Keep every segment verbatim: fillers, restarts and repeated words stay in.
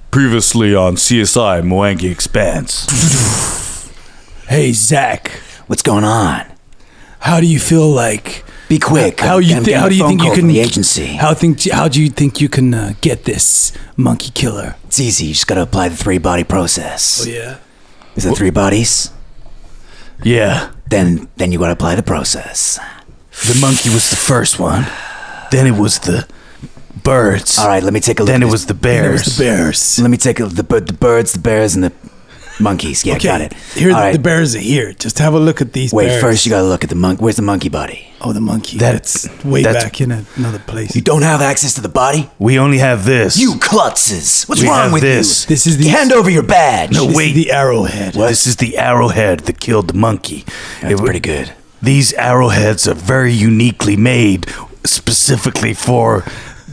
Previously on C S I Mwangi Expanse. Hey, Zach. What's going on? How do you feel like... Be quick. How, you I'm thi- how do you think you can... the agency. How, think, how do you think you can uh, get this monkey killer? It's easy. You just gotta apply the three-body process. Oh, yeah? Is it three bodies? Yeah. Then then you gotta apply the process. The monkey was the first one. Then it was the birds. All right, let me take a look. Then at it this. was the bears. Then it was the bears. Let me take a, the, the birds, the bears, and the monkeys. Yeah, Okay, got it. Here, All the, right. the bears are here. Just have a look at these Wait, bears. first you gotta look at the monkey. Where's the monkey body? Oh, the monkey. That's- That's way that's- back in a, another place. You don't have access to the body? We only have this. You klutzes! What's We wrong have with this. you? This is the... Hand over your badge. No, this wait. is the arrowhead. This is the arrowhead that killed the monkey. That's It- pretty good. These arrowheads are very uniquely made, specifically for.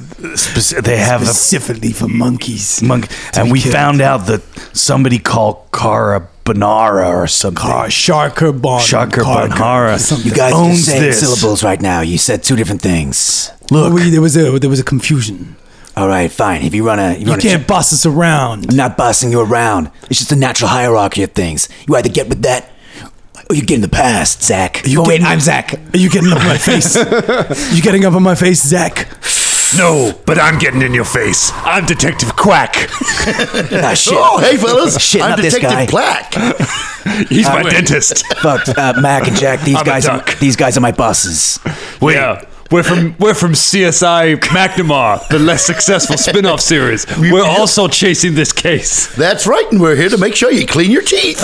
Speci- they have a Specifically for monkeys. monkey, To and be we killed. found out that somebody called Cara Banara or something. Car, Sharker Bon. Sharker Car- Banara. something. You guys are owns just saying this. syllables right now. You said two different things. Look, We, there was a there was a confusion. All right, fine. If you run a... If you You run a can't boss us around. I'm not bossing you around. It's just a natural hierarchy of things. You either get with that, or you get in the past, Zach. You oh, wait, getting- I'm Zach. Are you getting up in my face? You getting up in my face, Zach? No, but I'm getting in your face. I'm Detective Quack. Ah, shit. Oh, hey, fellas. Shit, I'm not this Detective guy. Black. He's my dentist. Fuck, uh, Mac and Jack, these I'm a guys are, duck. these guys are my bosses. Wait. Yeah. We're from we're from C S I McNamara, the less successful spin-off series. We're also chasing this case. That's right, and we're here to make sure you clean your teeth.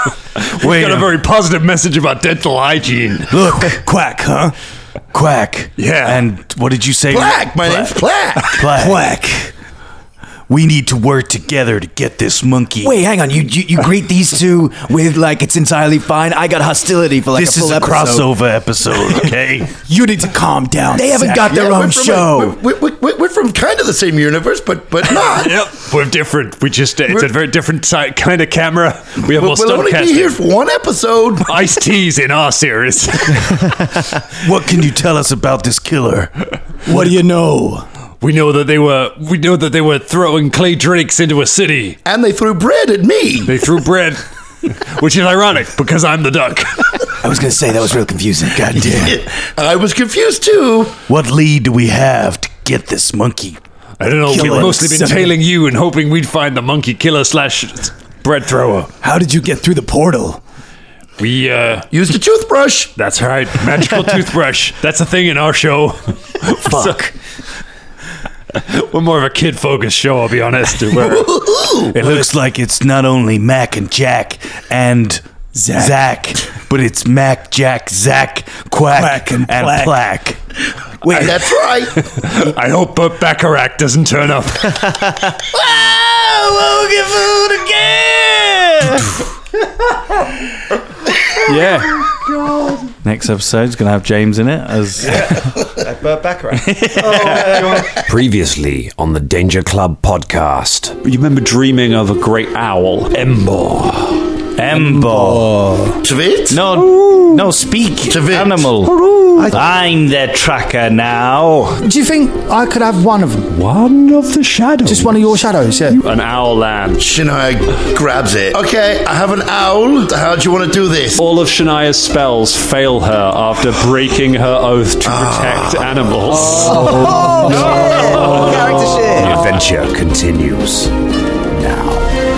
We've got a very positive message about dental hygiene. look, Quack, huh? Quack. Yeah. And what did you say? Black, my name's Black. Black. Quack. We need to work together to get this monkey. Wait, hang on. You, you you greet these two with like it's entirely fine. I got hostility for like this a full is a episode. crossover episode, okay? You need to calm down. They haven't Zach. got their Yeah, own we're from show. A, we're, we're, we're, we're from kind of the same universe, but but not. Yep, we're different. We just it's We're- a very different ty- kind of camera. We have We'll, more we'll stunt only be casting. here for one episode. Ice teas in our series. What can you tell us about this killer? What do you know? We know that they were we know that they were throwing clay drakes into a city. And they threw bread at me. They threw bread, which is ironic because I'm the duck. I was gonna say that was real confusing. God damn. I was confused too. What lead do we have to get this monkey? I don't know. Killer We've mostly been seven. tailing you and hoping we'd find the monkey killer slash bread thrower. How did you get through the portal? We uh Used a toothbrush. that's right. Magical toothbrush. That's a thing in our show. Fuck. We're more of a kid focused show, I'll be honest. We're- It looks like it's not only Mac and Jack and Zach. Zach, but it's Mac, Jack, Zach, Quack, Quack, and and, Plack. Plack. Wait, that's right. I hope Burt Bacharach doesn't turn up. Yeah. Next episode's gonna have James in it as Previously on the Danger Club podcast. You remember dreaming of a great owl, Embor. Embo. Tvit? No, no, speak, Tvit. animal. I'm the tracker now. Do you think I could have one of them? One of the shadows. Just one of your shadows, yeah. An owl land. Shania grabs it. Okay, I have an owl. How do you want to do this? All of Shania's spells fail her after breaking her oath to protect animals. The adventure continues now.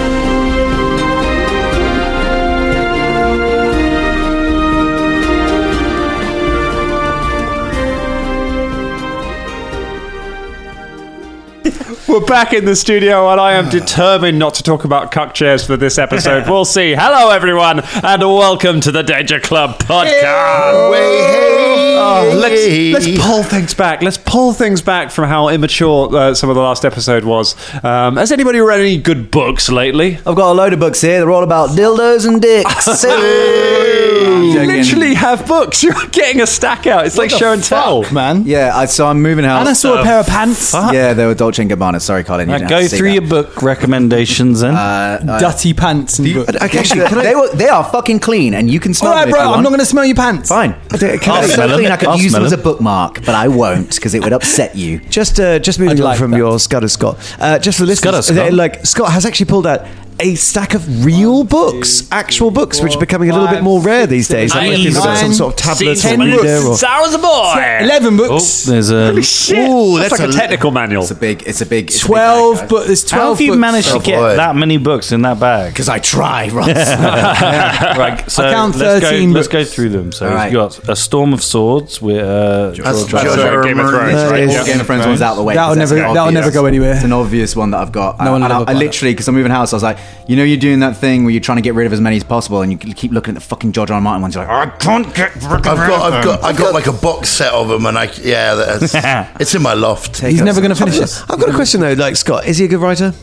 We're back in the studio, and I am determined not to talk about cuck chairs for this episode. We'll see. Hello, everyone, and welcome to the Danger Club podcast. Way, hey, Oh, let's, hey. let's pull things back. Let's pull things back from how immature uh, some of the last episode was. Um, has anybody read any good books lately? I've got a load of books here. They're all about dildos and dicks. You literally have books. You're getting a stack out. It's like show and tell, man. Yeah, I, so I'm moving house. And I saw a pair of pants. Yeah, they were Dolce and Gabbana. Sorry, Colin. You Right, didn't go have to see through that. your book recommendations then. Uh, Dirty pants and books. Okay, actually, can I? they, were, they are fucking clean, and you can smell All right, them if bro. you I'm want. not going to smell your pants. Fine. Can They're I smell so them. clean I could I'll use them smell as a them. bookmark, but I won't because it would upset you. just uh, just moving I'd on like from that. your Scudder Scott. Uh, just for Scudder listeners, Scott? uh, like Scott has actually pulled out a stack of real books, actual books, which are becoming a little bit more rare these days. I don't know if people got some sort of tablet or reader or. Sounds a boy. Eleven Oh, books. there's a. Shit. Ooh, that's, that's like a, a- technical manual. It's a big. It's a big. It's Twelve, a big but there's How twelve. have you books. managed to Oh, get boy. that many books in that bag? because I try, Ross. Right, so I count let's thirteen Go, let's go books. through them. So All we've got A Storm of Swords with uh, That's George- George uh, R. R. Game of Martin. Thrones, right? is- Yeah. Game of Thrones one's out of the way. That'll 'cause that's never- very that'll obvious. never go anywhere. It's an obvious one that I've got. No Uh, one and will I, ever I buy literally, because I'm moving house, I was like, you know, you're doing that thing where you're trying to get rid of as many as possible, and you keep looking at the fucking George R. R. Martin ones. You're like, I can't get. I've got, I've got, I've got like a box set of them, and I, yeah, that's, it's in my loft. He's never going to finish this. I've got a question though. Like Scott, is he a good writer?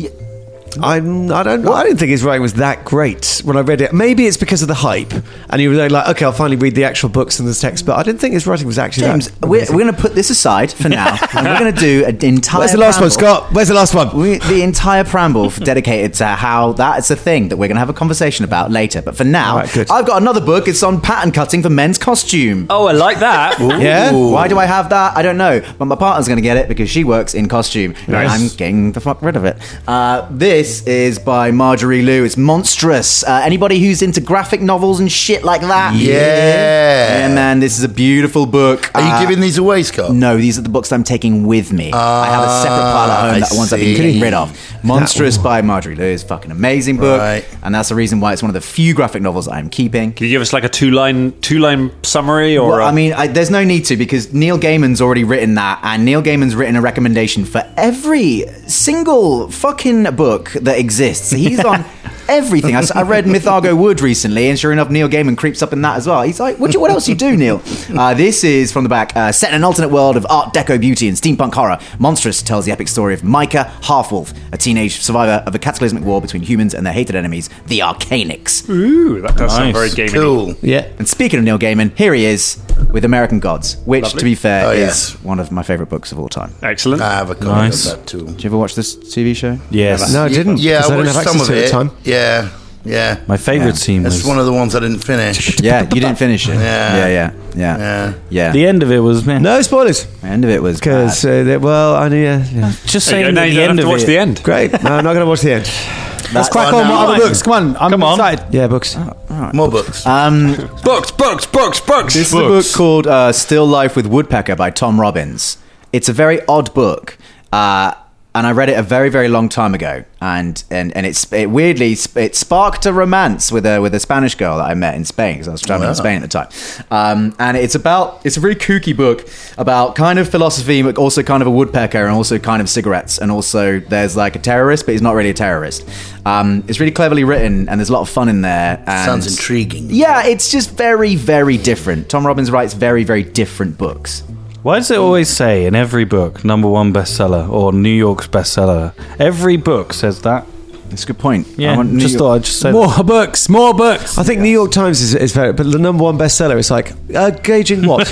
I'm, I don't. I don't think his writing was that great when I read it. Maybe it's because of the hype, and you were like, okay, I'll finally read the actual books and the text. But I didn't think his writing was actually James, that. we're, we're going to put this aside for now, and we're going to do an entire. Where's the last one, preamble. Scott? Where's the last one? We, the entire preamble for dedicated to how that is a thing that we're going to have a conversation about later. But for now, All right, good. I've got another book. It's on pattern cutting for men's costume. Oh, I like that. Yeah? Why do I have that? I don't know. But my partner's going to get it because she works in costume. And Nice. I'm getting the fuck rid of it. Uh, this is by Marjorie Liu. It's monstrous. Uh, anybody who's into graphic novels and shit like that? Yeah. Yeah, man, this is a beautiful book. Are you Uh, giving these away, Scott? No, these are the books I'm taking with me. I have a separate pile at home, I that the ones I've been see. getting rid of. Monstrous by Marjorie Liu is a fucking amazing book, Right. and that's the reason why it's one of the few graphic novels I'm keeping. Can you give us like a two line two line summary or? Well, a- I mean, I, there's no need to because Neil Gaiman's already written that, and Neil Gaiman's written a recommendation for every single fucking book that exists. He's on everything. I, s- I read Mythago Wood recently, and sure enough, Neil Gaiman creeps up in that as well. He's like, what, you, what else you do, Neil? Uh, this is from the back, uh, set in an alternate world of Art Deco beauty and steampunk horror. Monstrous tells the epic story of Micah Halfwolf, a teenage survivor of a cataclysmic war between humans and their hated enemies, the Arcanics. Ooh, that does sound Nice. very gaming. Cool. Yeah. And speaking of Neil Gaiman, here he is with American Gods, which, Lovely. to be fair, Oh, yeah. is one of my favourite books of all time. Excellent. I have a copy Nice. of that too. Did you ever watch this T V show? Yes. No, I didn't. Yeah, 'cause I I didn't watched have some access of to it it. at the time. Yeah, yeah. My favourite scene It's was one of the ones I didn't finish. Yeah, you didn't finish it. Yeah. yeah, yeah, yeah, Yeah. yeah. the end of it was man. No spoilers. The end of it was Because, bad. uh, they- well, I knew. Yeah, yeah. Just There you go. saying Now that you the don't end have of to watch it. the end. Great. No, I'm not going to watch the end. Let's crack Oh, on. no. What other books? Come on. I'm Come on. excited. Yeah, books. More books. Um, Books, books, books, books. this is a book called uh, Still Life with Woodpecker by Tom Robbins. It's a very odd book. Uh, and I read it a very, very long time ago, and and and it's it weirdly it sparked a romance with a with a Spanish girl that I met in Spain because I was traveling Wow. in Spain at the time. Um, and it's about it's a very kooky book about kind of philosophy, but also kind of a woodpecker, and also kind of cigarettes, and also there's like a terrorist, but he's not really a terrorist. Um, it's really cleverly written, and there's a lot of fun in there. And Sounds intriguing. Yeah, it's just very, very different. Tom Robbins writes very, very different books. Why does it always say in every book, number one bestseller or New York's bestseller? Every book says that. That's a good point. Yeah, I want New just York- thought I'd just say that. More books. More books. I think New York Times is, is very, but the number one bestseller is like uh, gauging what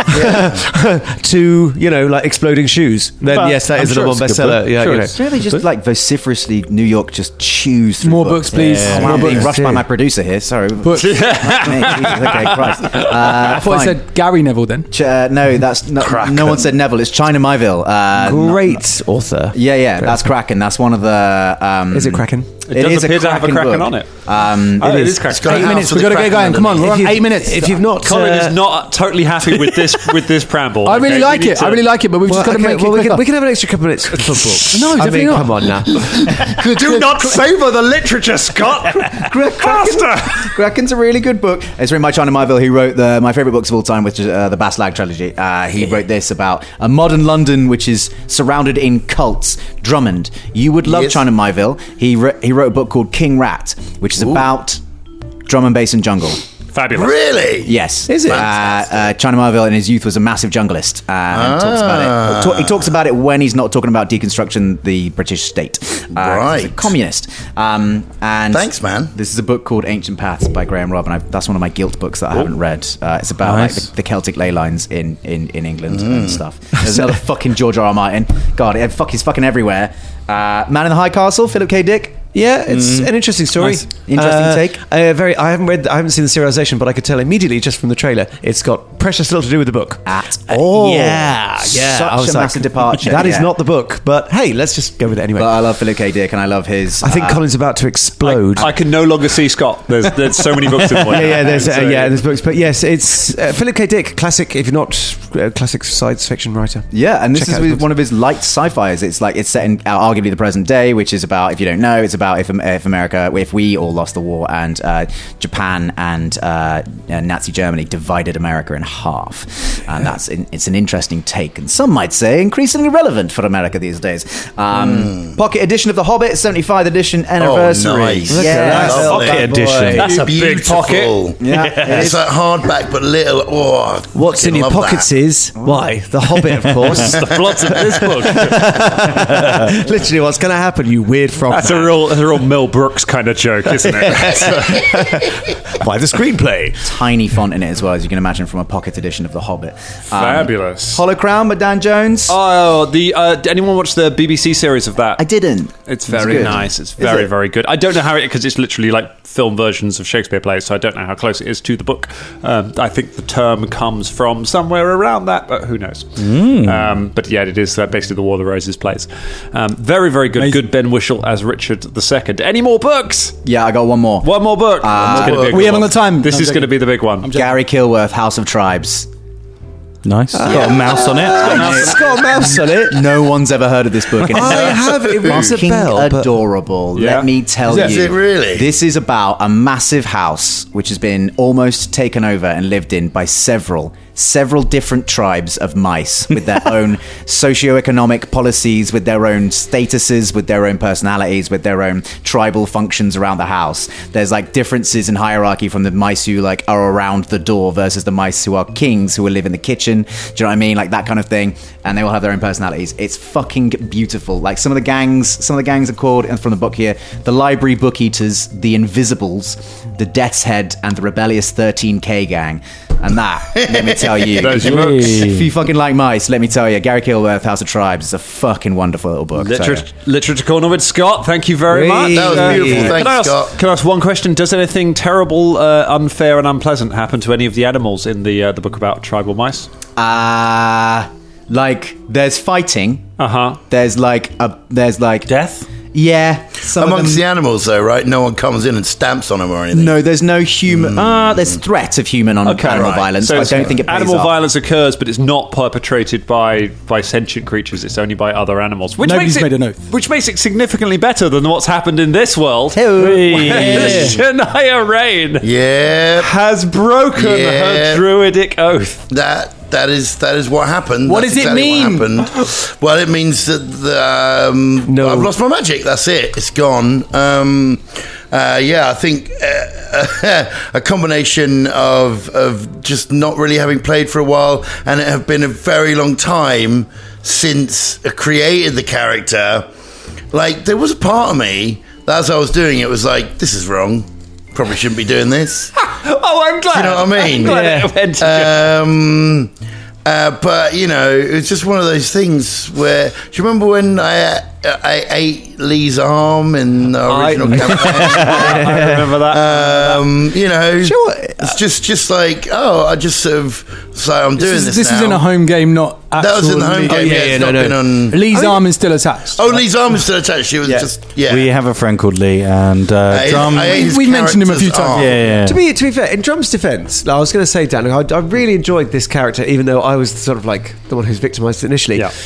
to you know like exploding shoes. Then But yes, that I'm is the sure number one it's a good bestseller. book. Yeah, Sure you know. it's- It's really just like vociferously New York just chews through More books. books, please. Yeah. More I'm being books. rushed by my producer here. Sorry. Books. Mate, Jesus, okay, Christ. Uh, I thought it fine. said Gary Neville then. Ch- uh, no, that's no, no one said Neville. It's China Myville. Uh, Great author. Yeah, yeah, that's Kraken. That's one of the. Um, Is it Kraken? It does is appear to have a Kraken on it. Um, Oh, it it is. is Kraken. got a Eight house minutes. with We've a got to get Kraken going. Come on. We're If on you- eight minutes. If you've not, Colin uh, is not totally happy with this with this preamble. I really okay? like We need it. I to- really like it, but we've well, just got to okay, make well, it we can, quicker. we can have an extra couple minutes for books. No, I definitely mean, not. come on now. Do not savour the literature, Scott. Faster. Kraken's a really good book. It's written by China Myville, who wrote the my favorite books of all time, which is uh, the Baslag trilogy. Uh, he wrote this about a modern London which is surrounded in cults. Drummond, you would love Yes. China Myville. He re- he wrote a book called King Rat, which is about drum and bass and jungle. Fabulous. Really? Yes. Is it? Uh, uh, China Marvell in his youth was a massive junglist. Uh, and talks about it. Ta- he talks about it when he's not talking about deconstruction, the British state. Uh, Right. He's a communist. Um, and Thanks, man. This is a book called Ancient Paths by Graham Robb, and I, that's one of my guilt books that I haven't read. Uh, it's about Nice. like the, the Celtic ley lines in, in, in England and stuff. There's another fucking George R. R. Martin. God, it, fuck, he's fucking everywhere. Uh, Man in the High Castle, Philip K. Dick. Yeah, it's an interesting story. Nice. Interesting Uh, take. Uh, very. I haven't read. I haven't seen the serialization, but I could tell immediately just from the trailer, it's got precious little to do with the book. At Uh, all. yeah, yeah. Such I was a like, massive departure. That is Yeah. not the book, but hey, let's just go with it anyway. But I love Philip K. Dick, and I love his. I think uh, Colin's about to explode. I can no longer see Scott. There's there's so many books in one. yeah, yeah, there's uh, So- yeah, there's books, but yes, it's uh, Philip K. Dick, classic. If you're not a classic science fiction writer, Yeah, and this Check is out with his books. one of his light sci-fis. It's like it's set in uh, arguably the present day, which is about, if you don't know, it's about if, if America, if we all lost the war and uh, Japan and uh, uh, Nazi Germany divided America in half, and that's in, it's an interesting take, and some might say increasingly relevant for America these days. Um, Pocket edition of The Hobbit, seventy-fifth edition anniversary. Oh, nice. Look at Yeah, that. oh, Lovely. bad boy. edition. That's a big Beautiful. pocket. Yeah, it It's is. like hardback, but little. Oh, what's in fucking your love pockets that. is why the Hobbit, of course. The plot of this book. Literally, what's going to happen? You weird frog. That's a man. real, that's a real Mel Brooks kind of joke, isn't it? Why the screenplay? Tiny font in it as well, as you can imagine, from a pocket edition of The Hobbit. Um, Fabulous. Hollow Crown by Dan Jones. Oh, the uh, did anyone watch the B B C series of that? I didn't. It's very good. nice. It's very, it? very good. I don't know how it, because it's literally like film versions of Shakespeare plays, so I don't know how close it is to the book. Um, I think the term comes from somewhere around that, but who knows? Um, but yeah, it is uh, basically the War of the Roses plays. Um, very, very good. Good Ben Whishaw as Richard the Second. Any more books? Yeah, I got one more. One more book. Uh, It's gonna be a we good haven't one. got time. This I'm is joking. going to be the big one. Gary Kilworth, House of Tribes. Nice. Got a mouse on it. It's got a mouse on it. No one's ever heard of this book. And it's I have. It rings a fucking bell. but- adorable. Yeah. Let me tell Is you. it really? This is about a massive house which has been almost taken over and lived in by several several different tribes of mice with their own socioeconomic policies, with their own statuses, with their own personalities, with their own tribal functions around the house. There's like differences in hierarchy from the mice who like are around the door versus the mice who are kings who will live in the kitchen. Do you know what I mean? Like that kind of thing. And they all have their own personalities. It's fucking beautiful. Like some of the gangs, some of the gangs are called, and from the book here, the Library Book Eaters, the Invisibles, the Death's Head, and the Rebellious thirteen K Gang. And that, let me tell you, Those if, are books. if you fucking like mice, let me tell you, Gary Kilworth, House of Tribes, is a fucking wonderful little book. Literature, So, Literature Corner with Scott. Thank you very much. That was Uh, beautiful. Can Thanks, I, ask, Scott. can I ask one question? Does anything terrible, uh, unfair, and unpleasant happen to any of the animals in the uh, the book about tribal mice? uh, like, there's fighting. Uh huh. There's like a, there's like Death? yeah. Some of Amongst them- the animals, though, right? No one comes in and stamps on them or anything. no, there's no human. Ah, there's threat of human on Okay, animal right. violence. So but I don't think it pays animal off. violence occurs, but it's not perpetrated by by sentient creatures. It's only by other animals, which Nobody's makes it made a oath. which makes it significantly better than what's happened in this world. Hey. Shania Rain Yeah, has broken Yeah. her druidic oath. that that is that is what happened. What That's does it exactly mean? What happened. Well, it means that the, um, No. I've lost my magic. That's it. It's gone. Um, uh, yeah, I think uh, a combination of of just not really having played for a while, and it have been a very long time since I created the character. Like there was a part of me that, as I was doing it, was like, "This is wrong. Probably shouldn't be doing this." Oh, I'm glad. Do you know what I mean? I'm glad it went to Um, uh, but you know, it's just one of those things where. Do you remember when I I ate Lee's arm in the original campaign? I remember that. Um, you know, Sure. it's just just like oh, I just sort of so I'm doing This, this. is, this now. was in a home game, not actual. That was in the home Lee- game. yeah, yeah, yeah, it's no, not no. been on. Lee's arm is still attached. Oh, Lee's arm is still attached. It was Yeah. just yeah. We have a friend called Lee, and uh, I- Drum. I ate his we mentioned him a few character's times. arm. yeah, yeah. To be to be fair, in Drum's defence, I was going to say, Dan, I, I really enjoyed this character, even though I was sort of like the one who's victimised initially. Yeah.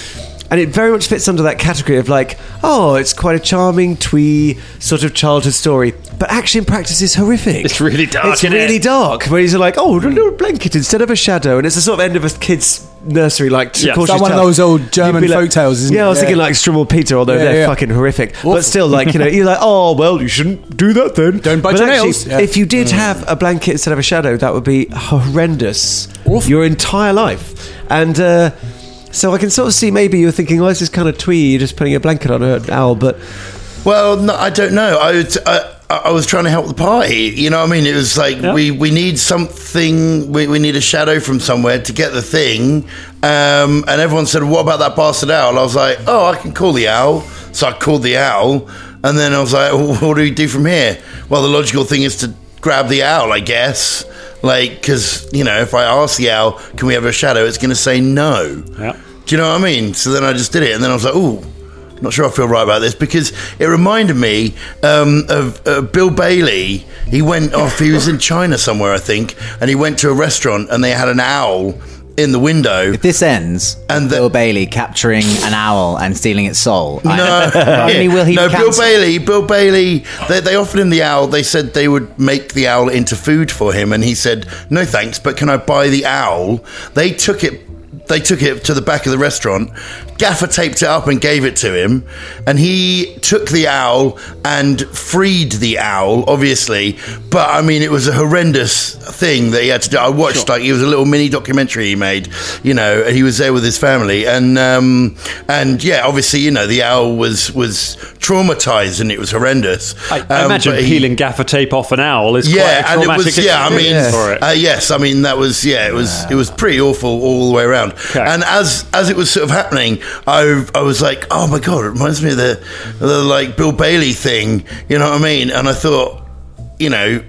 and it very much fits under that category of like, oh, it's quite a charming twee sort of childhood story, but actually in practice it's horrific. It's really dark, It's isn't really it? dark. Where he's like, oh, a little blanket instead of a shadow, and it's the sort of end of a kid's nursery, like Yeah. cautious It's like one of tale. those old German You'd be like- folk tales, isn't yeah, it? I was Yeah. thinking like Strummel Peter, although Yeah, they're yeah. fucking horrific. But still, like, you know, you're like, oh, well, you shouldn't do that then. Don't bite but your actually, nails. Yeah. if you did have a blanket instead of a shadow, that would be horrendous. Your entire life. And uh, so I can sort of see maybe you're thinking, oh, this is kind of twee, you're just putting a blanket on an owl, but Well, no, I don't know. I, would, I I was trying to help the party. You know what I mean? It was like Yeah. we, we need something. We, we need a shadow from somewhere to get the thing. Um, and everyone said, "What about that bastard owl?" I was like, "Oh, I can call the owl." So I called the owl, and then I was like, well, "What do we do from here?" Well, the logical thing is to grab the owl, I guess. Like, because you know, if I ask the owl, "Can we have a shadow?" it's going to say no. Yeah. Do you know what I mean? So then I just did it, and then I was like, "Ooh, not sure I feel right about this," because it reminded me um, of uh, Bill Bailey. He went off. He was in China somewhere, I think, and he went to a restaurant, and they had an owl in the window. If this ends, And and the- Bill Bailey capturing an owl and stealing its soul, I- No, not only will he no. be Bill cancelled- Bailey. Bill Bailey. They, they offered him the owl. They said they would make the owl into food for him, and he said, "No thanks, but can I buy the owl?" They took it. They took it to the back of the restaurant, gaffer taped it up and gave it to him, and he took the owl and freed the owl, obviously. But I mean, it was a horrendous thing that he had to do. I watched like it was a little mini documentary he made, you know, and he was there with his family, and um, and yeah, obviously, you know, the owl was was traumatized and it was horrendous. I, I Um, imagine but he- peeling gaffer tape off an owl is yeah, quite a and it traumatic was yeah. I mean, experience for it. uh, yes, I mean that was yeah. It was it was pretty awful all the way around. Okay. And as as it was sort of happening, I I was like, oh my god, it reminds me of the the like Bill Bailey thing. You know what I mean? And I thought, you know,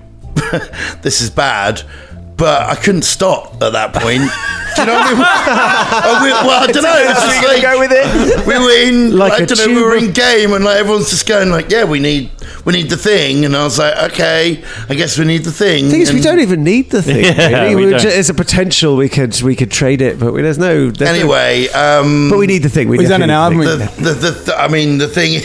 this is bad. But I couldn't stop at that point. Do you know what I mean? Oh, we, well, I don't know. It's just like, go with it. we were in, Like like, I a don't know, we tube were of- in game, and like everyone's just going like, yeah, we need, we need the thing, and I was like, okay, I guess we need the thing. the thing is, we And don't even need the thing. Yeah, really. we We don't. ju- It's a potential we could we could trade it, but we, there's no. There's no- Anyway, um, but we need the thing. We We've done it definitely now, need haven't the the, the, the, I mean, the thing.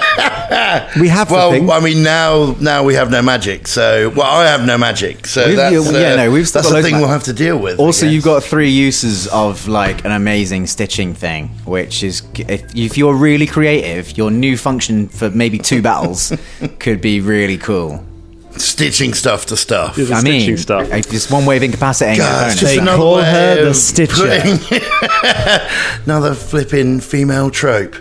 We have the well, thing. I mean, now now we have no magic. So, well, I have no magic. So We've- that's yeah, uh, no, we've still that's got the loads thing of we'll ma- have to deal with. I Also, guess. you've got three uses of like an amazing stitching thing, which is if, if you're really creative, your new function for maybe two battles could be really cool. stitching stuff to stuff. The I mean, stitching stuff. it's just one way of incapacitating your God, it's opponent. just They another call way her the of Stitcher. putting- another flipping female trope.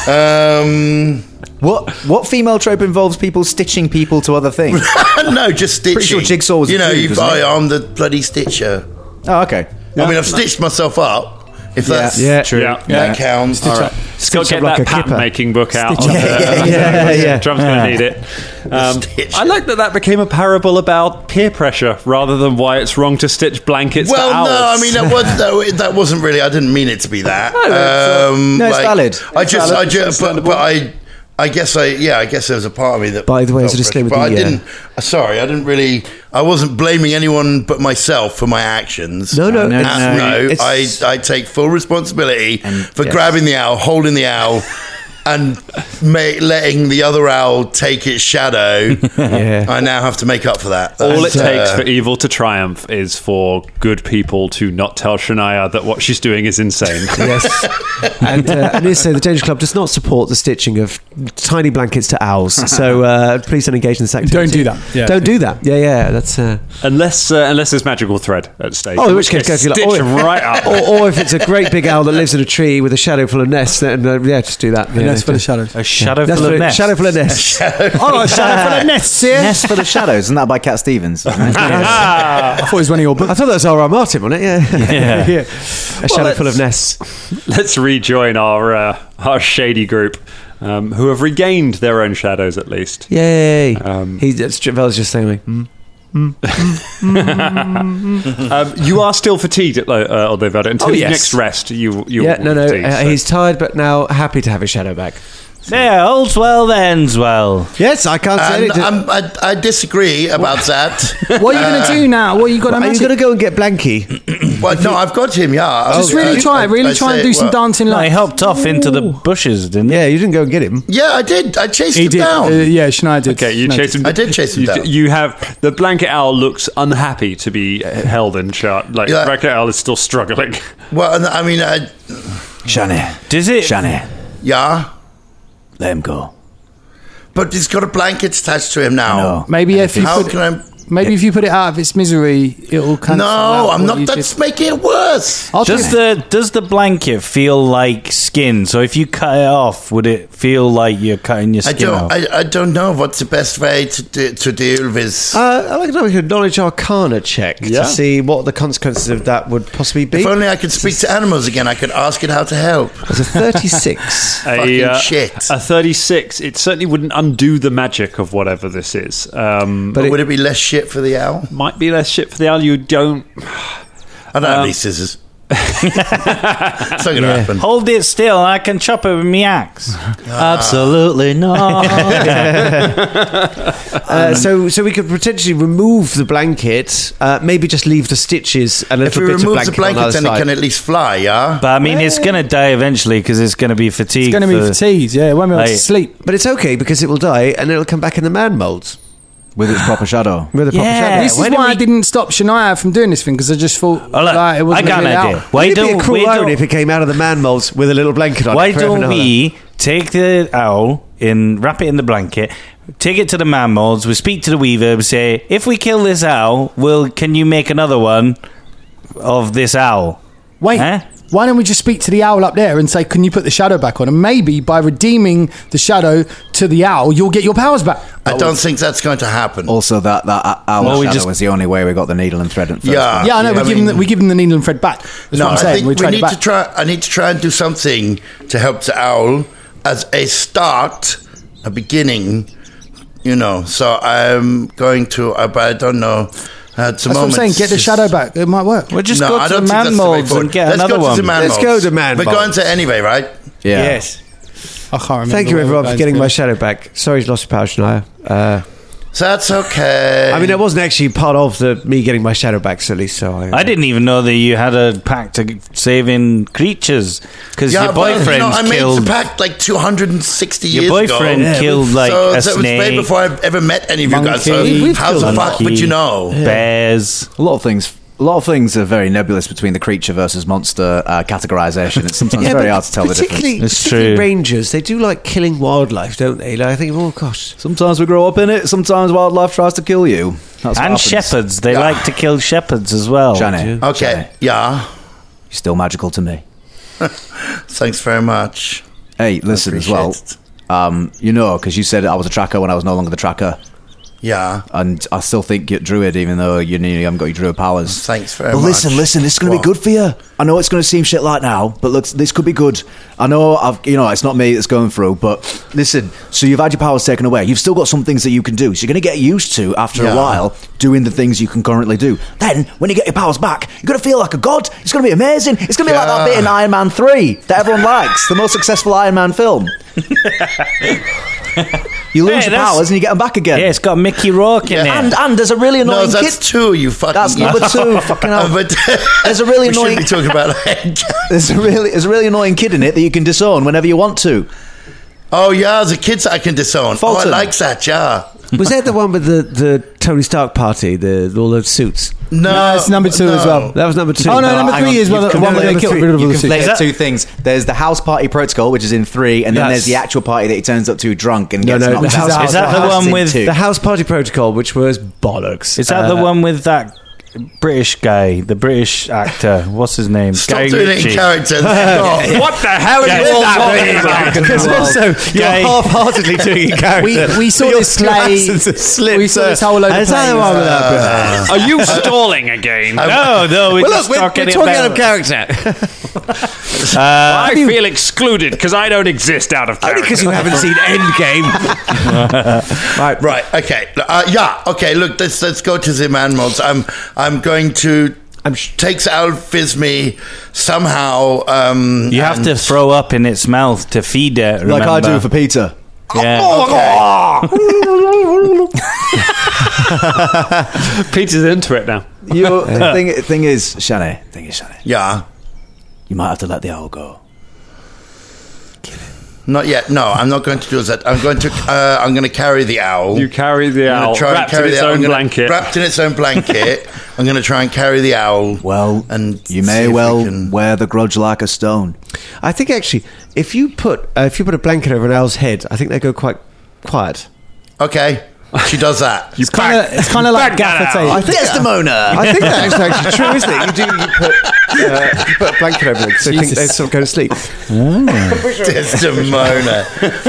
um, What what female trope involves people stitching people to other things? no, just stitching. Pretty sure Jigsaw was a You know, dude, you wasn't buy. he? I'm the bloody stitcher. Oh, okay. I mean, I've stitched myself up. If that's Yeah. true. Yeah. that counts. All right. Scott, Stitch get up like that a pattern kipper. making book out. Stitch up. Uh, yeah, yeah. Drum's going to need it. Um, Stitch. I like that that became a parable about peer pressure rather than why it's wrong to stitch blankets Well, to owls. no, I mean that was that, that wasn't really. I didn't mean it to be that. Um, No, it's valid. I It's just, valid. I just, but, but I, I guess I, yeah, I guess there was a part of me that. By the way, as a felt disclaimer, pressure, but I the, uh, didn't. uh, Sorry, I didn't really. I wasn't blaming anyone but myself for my actions. No, no, No, it's- Uh, no, it's- I, I take full responsibility And- for yes. grabbing the owl, holding the owl, and ma- letting the other owl take its shadow. Yeah. I now have to make up for that. All it That's, takes uh, for evil to triumph is for good people to not tell Shania that what she's doing is insane. Yes, and uh, I need to say the Danger Club does not support the stitching of tiny blankets to owls. So uh, please don't engage in this activity. Don't do that. Yeah. Don't do that. Yeah, yeah. That's. Uh, unless uh, unless there's magical thread at stake. oh, in which case, go for stitch like, or, right up. or, or if it's a great big owl that lives in a tree with a shadow full of nests, then uh, yeah, just do that. Yeah, Nest full of shadows. A shadow Nest full full of of- nests. Shadow full of nests. Oh, a shadow full of nests here. Nest for the Shadows, isn't that by Cat Stevens? I thought it was one of your books. I thought that was R R. Martin, wasn't it? Yeah. Yeah. yeah. A shadow let's- full of nests. Let's rejoin our uh, our shady group, um, who have regained their own shadows at least. Yay. Um, he, that's, Vel's just saying, like, hmm. Um, you are still fatigued, at, uh, although Velda, until Oh, your yes. next rest. You, you Yeah, no, no. fatigued, Uh, so- he's tired, but now happy to have his shadow back. Yeah, all's well that ends well. Yes, I can't say And it. I'm, I, I disagree about that. What are you going to do now? What are you going to Are you magic? going to go and get Blanky? Well, no, I've got him. Yeah, Just I- really I- try, I- really I try and say do it some well. dancing No, he lights. hopped off into the bushes, didn't he? Yeah, you didn't go and get him. Yeah, I did. I chased He him did. down. Uh, yeah, Shania did. Okay, you Shania chase did. him. I did chase him you, down. You have the blanket owl looks unhappy to be held in charge. Like Yeah. blanket owl is still struggling. Well, and I mean, I, Shani, Does it? Shani, yeah, let him go. but he's got a blanket attached to him now. No. Maybe if you How put, can I? maybe if you put it out of its misery, it'll cancel. No, out I'm what not. you That's did. making it worse. I'll Does do it. the does the blanket feel like skin? So if you cut it off, would it feel like you're cutting your I skin don't. off? I, I don't know what's the best way to de- to deal with. Uh, I'd like to make a knowledge arcana check Yeah. to see what the consequences of that would possibly be. If only I could speak to animals again, I could ask it how to help. It's a thirty-six. Fucking a, uh, shit. A thirty-six. It certainly wouldn't undo the magic of whatever this is. Um, But it- would it be less shit for the owl? might be less shit for the owl. You don't. I don't have Um, any scissors. It's not going to happen. Hold it still, I can chop it with my axe. Absolutely not. Uh, so, so we could potentially remove the blanket. Uh, maybe just leave the stitches and a If little we bit of remove blanket, the blanket, on the then other it can side. at least fly, yeah? But I mean, it's going to die eventually because it's going to be fatigued. It's going to be for- fatigued. Yeah, it won't be able to Like- sleep. But it's okay because it will die and it'll come back in the man molds With its proper shadow. with a proper Yeah. shadow. This is why why don't I we- didn't stop Shania from doing this thing because I just thought Oh, look, like, it I wasn't got an really idea. out. Why It'd be don't a cruel why irony don't- if it came out of the man molds with a little blanket on Why it. forever don't and ever. we take the owl in, wrap it in the blanket, take it to the man molds, we speak to the weaver, we say, if we kill this owl, will can you make another one of this owl? Wait, Huh? why don't we just speak to the owl up there and say, can you put the shadow back on? And maybe by redeeming the shadow to the owl, you'll get your powers back. I don't think that's going to happen. Also, that that owl Well, we shadow just- was the only way we got the needle and thread at first. Yeah. Yeah, I know. We I give mean- them. The, we give them the needle and thread back. That's No, what I'm I saying. think we we trade it need back. to try. I need to try and do something to help the owl as a start, a beginning. You know, so I'm going to. Uh, but I don't know. At the That's what I'm moment, saying. Get the it's shadow just- back. It might work. We'll just No, go I to the don't think man that's the way molds forward. and get Let's another go to one. the man Let's molds. go to man We're molds. going to anyway, right? Yeah. Yes. I can't remember. Thank you, where we're everyone, for going getting to. my shadow back. Sorry, you lost your power, Shania. Uh, So that's okay. I mean, it wasn't actually part of the me getting my shadow back, silly. So I, I didn't even know that you had a pact to saving creatures because yeah, your well, boyfriend you know, I made killed. the pact like two hundred sixty Your years boyfriend ago. killed, like, so, a so it was way snake. before I've ever met any of you guys. So Monkey. We've how the killed a fuck would you know? Bears. A lot of things. A lot of things are very nebulous between the creature versus monster uh, categorization. It's sometimes very but hard to tell the particularly, difference. It's particularly true. rangers, they do like killing wildlife, don't they? Like, I think, oh gosh. Sometimes we grow up in it. Sometimes wildlife tries to kill you. That's what And happens. shepherds. They Yeah. like to kill shepherds as well. Shani, Okay, yeah. you're still magical to me. Thanks very much. Hey, listen as well. Appreciate it. Um, you know, because you said I was a tracker when I was no longer the tracker, Yeah. and I still think you're druid, even though you, you haven't got your druid powers. Thanks very But much. listen, listen, this is going to be What? good for you. I know it's going to seem shit like now, but look, this could be good. I know, I've, you know, it's not me that's going through, but listen. So you've had your powers taken away. You've still got some things that you can do. So you're going to get used to after Yeah. a while doing the things you can currently do. Then when you get your powers back, you're going to feel like a god. It's going to be amazing. It's going to be like that Yeah. bit in Iron Man three that everyone likes, the most successful Iron Man film. You lose Hey, your that's- powers and you get them back again. Yeah, it's got Mickey Rourke in it. And and there's a really No, annoying that's kid. two, you fucking... That's number two. Fucking hell. But There's a really we annoying. should be talking about it. There's a really there's a really annoying kid in it that you can disown whenever you want to. Oh, yeah, the kids I can disown. Fulton. Oh, I like that, yeah. Was that the one with the, the Tony Stark party, the all those suits? No, No, it's number two no. as well. That was number two. Oh no, number hang three on. is one, You've the one where they conflated kill three. rid of all You the suits. conflated that- two things. There's the house party protocol, which is in three, and then Yes. there's the actual party that he turns up to drunk and No, gets no, knocked this is out. the house- Is that the House one in with two. The House Party Protocol, which was bollocks. Is that Uh, the one with that British guy, the British actor? What's his name? Stop Guy doing it in Ritchie. character. Stop. What the hell are Yeah, you all that talking about? Because also, you're Guy- half-heartedly doing a character. We- we saw Your this play- glasses have slipped, we saw uh, this whole load of Is that the plays, one with that bit? Are you stalling again? No, no, we're Well, just look, we're, talking we're talking about out of character. I feel excluded because I don't exist out of Only character. because you haven't seen Endgame. Right, right, okay, uh, yeah, okay. Look, let's let's go to the man mods. I'm I'm going to. I'm sh- takes Alphysme somehow. Um, You have and- to throw up in its mouth to feed it. Like I remember? do for Peter. Yeah. Peter's into it now. You thing, thing is, Shani. Thing is, Shani. Yeah. You might have to let the owl go. Not yet. No, I'm not going to do that. I'm going to. Uh, I'm going to carry the owl. You carry the I'm gonna owl try and wrapped carry in its the owl. own I'm gonna- blanket. Wrapped in its own blanket. I'm going to try and carry the owl. Well, and you see may if we well can- wear the grudge like a stone. I think actually, if you put uh, if you put a blanket over an owl's head, I think they go quite quiet. Okay, she does that. It's kind of it's kind of like gaffer tape. I think Desdemona. I think that's actually true, isn't it? You do you put uh, you put a blanket over them because they think they're sort of going to sleep. Desdemona.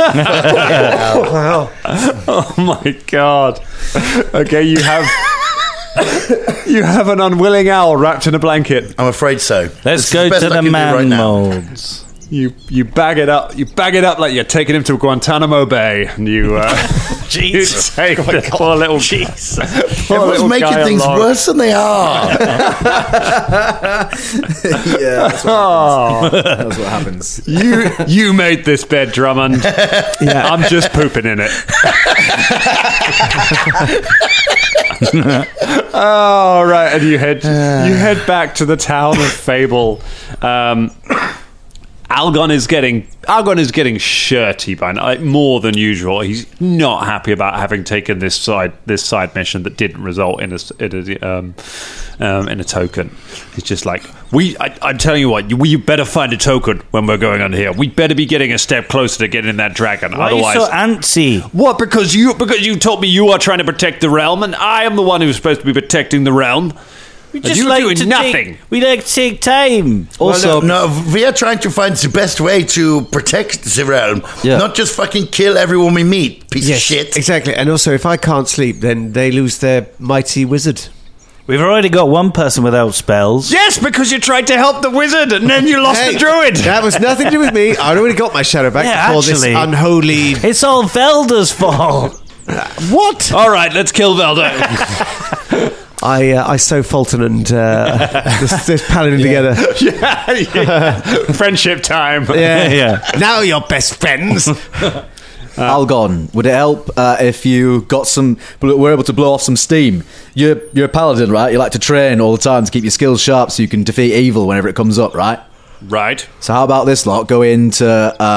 Wow. Oh my god. Okay, you have you have an unwilling owl wrapped in a blanket. I'm afraid so. Let's This is go best to I the can do man right now. molds. You you bag it up. You bag it up like you're taking him to Guantanamo Bay, and you uh, you Jesus. take the poor little Jesus. Poor Everyone's little making guy things along. worse than they are. Yeah, that's what, that's what happens. You you made this bed, Drummond. Yeah. I'm just pooping in it. Oh right, and you head you head back to the town of Fable. Um, Algon is getting Algon is getting shirty by now, like more than usual. He's not happy about having taken this side this side mission that didn't result in a in a, um, um, in a token. He's just like, we. I, I'm telling you what, you, we better find a token when we're going under here. We better be getting a step closer to getting that dragon. Why Otherwise, are you so antsy? what? Because you because you told me you are trying to protect the realm, and I am the one who's supposed to be protecting the realm. We And you're doing to nothing. Take, we like to take time. Also, no, no, we are trying to find the best way to protect the realm, Yeah. not just fucking kill everyone we meet. Piece of shit. Exactly. And also, if I can't sleep, then they lose their mighty wizard. We've already got one person without spells. Yes, because you tried to help the wizard, and then you lost Hey, the druid. That was nothing to do with me. I'd already got my shadow back Yeah, before this actually. unholy. It's all Velda's fault. What? All right, let's kill Velda. I uh, I sew Fulton and uh, this, this paladin together. yeah, yeah. Friendship time. Yeah, yeah. Now you're best friends. Algon, would it help uh, if you got some? Were able to blow off some steam? You're you're a paladin, right? You like to train all the time to keep your skills sharp, so you can defeat evil whenever it comes up, right? Right. So how about this lot? Go into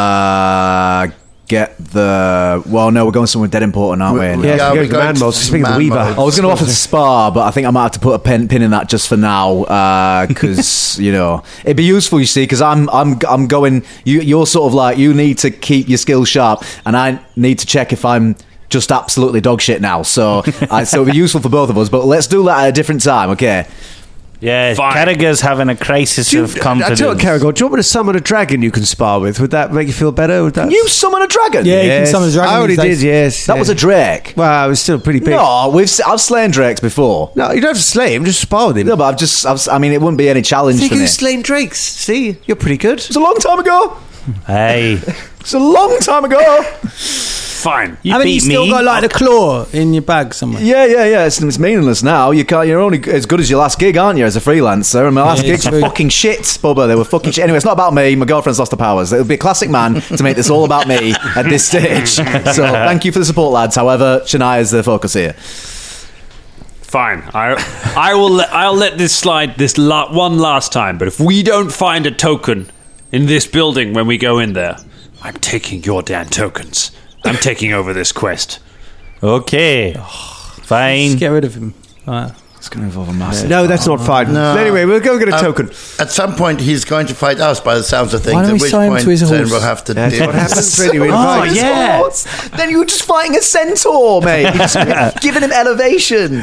uh, get the. Well, no, we're going somewhere dead important, aren't we? Yeah, Yeah, yeah we're go to the going man to mode. Speaking of the man Weaver, mode. I was going to offer the spa, but I think I might have to put a pin, pin in that just for now, because you know it'd be useful. You see, because I'm I'm I'm going. You you're sort of like you need to keep your skills sharp, and I need to check if I'm just absolutely dog shit now. So I, so it'd be useful for both of us. But let's do that at a different time, okay? Yeah, Fine. Carragher's having a crisis Do you, of I confidence. tell you what, Caragor, do you want me to summon a dragon you can spar with? Would that make you feel better? Would that... You summon a dragon? Yeah, you can Yes. summon a dragon I already these days. did, yes. That yeah. was a drake. Well, it was still pretty big. No, we've s- I've slain drakes before. No, you don't have to slay him, just spar with him. No, but I've just I've, I mean it wouldn't be any challenge Think for me. who's slain drakes? See, you're pretty good. It's a long time ago. Hey, It's a long time ago. Fine. you Haven't beat you still me. got like the claw in your bag somewhere? Yeah, yeah, yeah. It's, it's meaningless now. You can't. You're only as good as your last gig, aren't you? As a freelancer, and my last Yeah, gigs were true. fucking shit, Bubba. They were fucking shit. Anyway, it's not about me. My girlfriend's lost her powers. It would be a classic man to make this all about me at this stage. So thank you for the support, lads. However, Shania's the focus here. Fine. I I will let I'll let this slide this la- one last time. But if we don't find a token in this building when we go in there, I'm taking your damn tokens. I'm taking over this quest. Okay, fine. Just get rid of him. Right. It's going to involve a massive. No, that's not fine. No. Anyway, we'll go get a Um, token. At some point, he's going to fight us by the sounds of things. Why don't at we which sew him point, to his then horse? we'll have to That's deal what with happens it. when you invite. Oh, yeah. Then you were just fighting a centaur, mate. You're just giving him elevation.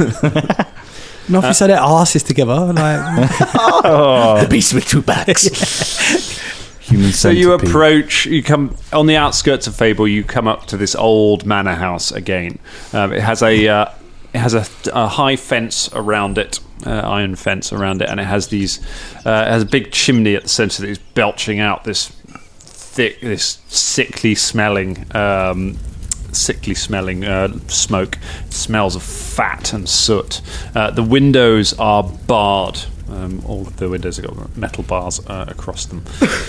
Not if we set their asses together. Like, The beast with two backs. Human So you centipede. approach, you come on the outskirts of Fable. You come up to this old manor house again. Um, it has a uh, it has a, a high fence around it, uh, iron fence around it, and it has these uh, it has a big chimney at the centre that is belching out this thick, this sickly smelling. Um, sickly smelling uh, smoke. It smells of fat and soot. Uh, the windows are barred. Um, all of the windows have got metal bars uh, across them.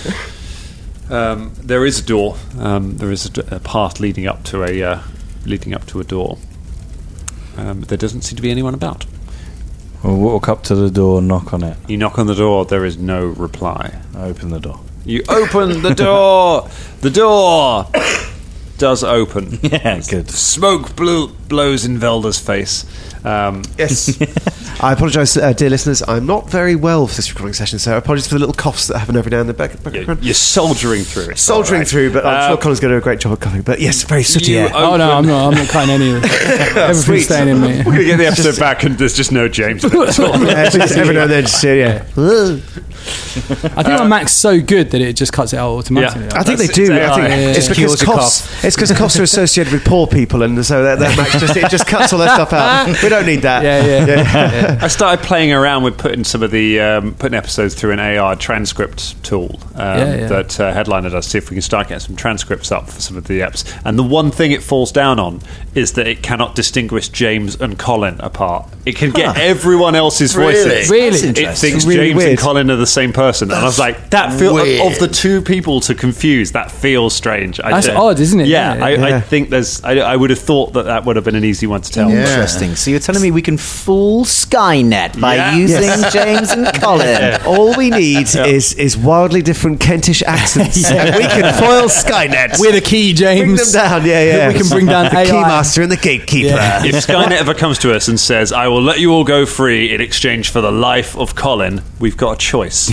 um, there is a door. Um, there is a, d- a path leading up to a uh, leading up to a door. Um, there doesn't seem to be anyone about. We'll walk up to the door, knock on it. You knock on the door. There is no reply. I open the door. You open the door. The door does open. Yeah, good. Smoke blew, blows in Velda's face. Um, Yes. I apologise, uh, dear listeners. I'm not very well for this recording session, so I apologise for the little coughs that happen every now and then. Back, back, you're, back. you're soldiering through it. Soldiering All right. through, but I'm Uh, sure Colin's going to do a great job of coughing. But yes, very sooty You air. Oh no, I'm not. I'm not cutting any of it. Everything's Sweet. staying in me. We're going to get the episode back and there's just no James. in it at all. Yeah, just every now and then, just, yeah. I think my Mac's so good that it just cuts it out automatically. Yeah. I think they That's- do. it's I think A I. it's Yeah. because Cures a coughs. It's because coughs are associated with poor people, and so that, that Mac just it just cuts all that stuff out. We don't need that. Yeah, yeah. I started playing around with putting some of the um, putting episodes through an A I transcript tool um, Yeah, yeah. that uh, Headliner does. See if we can start getting some transcripts up for some of the eps. And the one thing it falls down on is that it cannot distinguish James and Colin apart. It can get everyone else's voices. Really? It thinks Really James weird. and Colin are the same person, and I was like, that feels weird. of the two people to confuse. That feels strange. I That's don't- odd, isn't it? Yeah, Yeah. I, Yeah. I think there's. I, I would have thought that that would have been an easy one to tell. Yeah. Interesting. So you're telling me we can fool Skynet by Yeah. using Yes. James and Colin? All we need is is wildly different Kentish accents, and we can foil Skynet. We're the key, bring them James. down. Yeah, yeah. We can bring down the A I. keymaster and the gatekeeper. Yeah. If Skynet ever comes to us and says, I will let you all go free in exchange for the life of Colin, we've got a choice.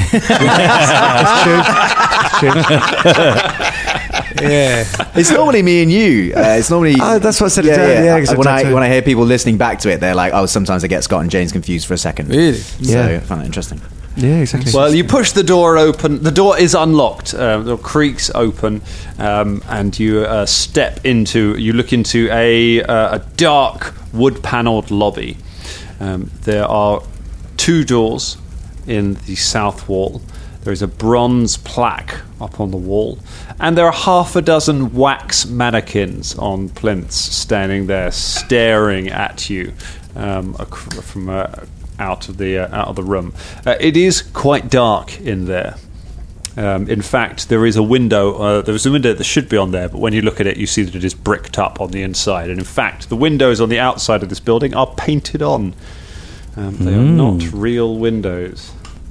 Yeah. It's normally me and you. Uh, it's normally. Oh, that's what I said it down. Yeah, 'cause when I I typed it. when I hear people listening back to it, they're like, "Oh, sometimes I get Scott and James confused for a second." Really? So Yeah. I find that interesting. Yeah, exactly. Well, you push the door open. The door is unlocked. Um, the door creaks open, um, and you uh, step into. You look into a, uh, a dark wood-panelled lobby. Um, there are two doors in the south wall. There is a bronze plaque up on the wall, and there are half a dozen wax mannequins on plinths standing there, staring at you um, ac- from uh, out of the uh, out of the room. Uh, it is quite dark in there. Um, in fact, there is a window. Uh, there is a window that should be on there, but when you look at it, you see that it is bricked up on the inside. And in fact, the windows on the outside of this building are painted on. Um, they are not real windows.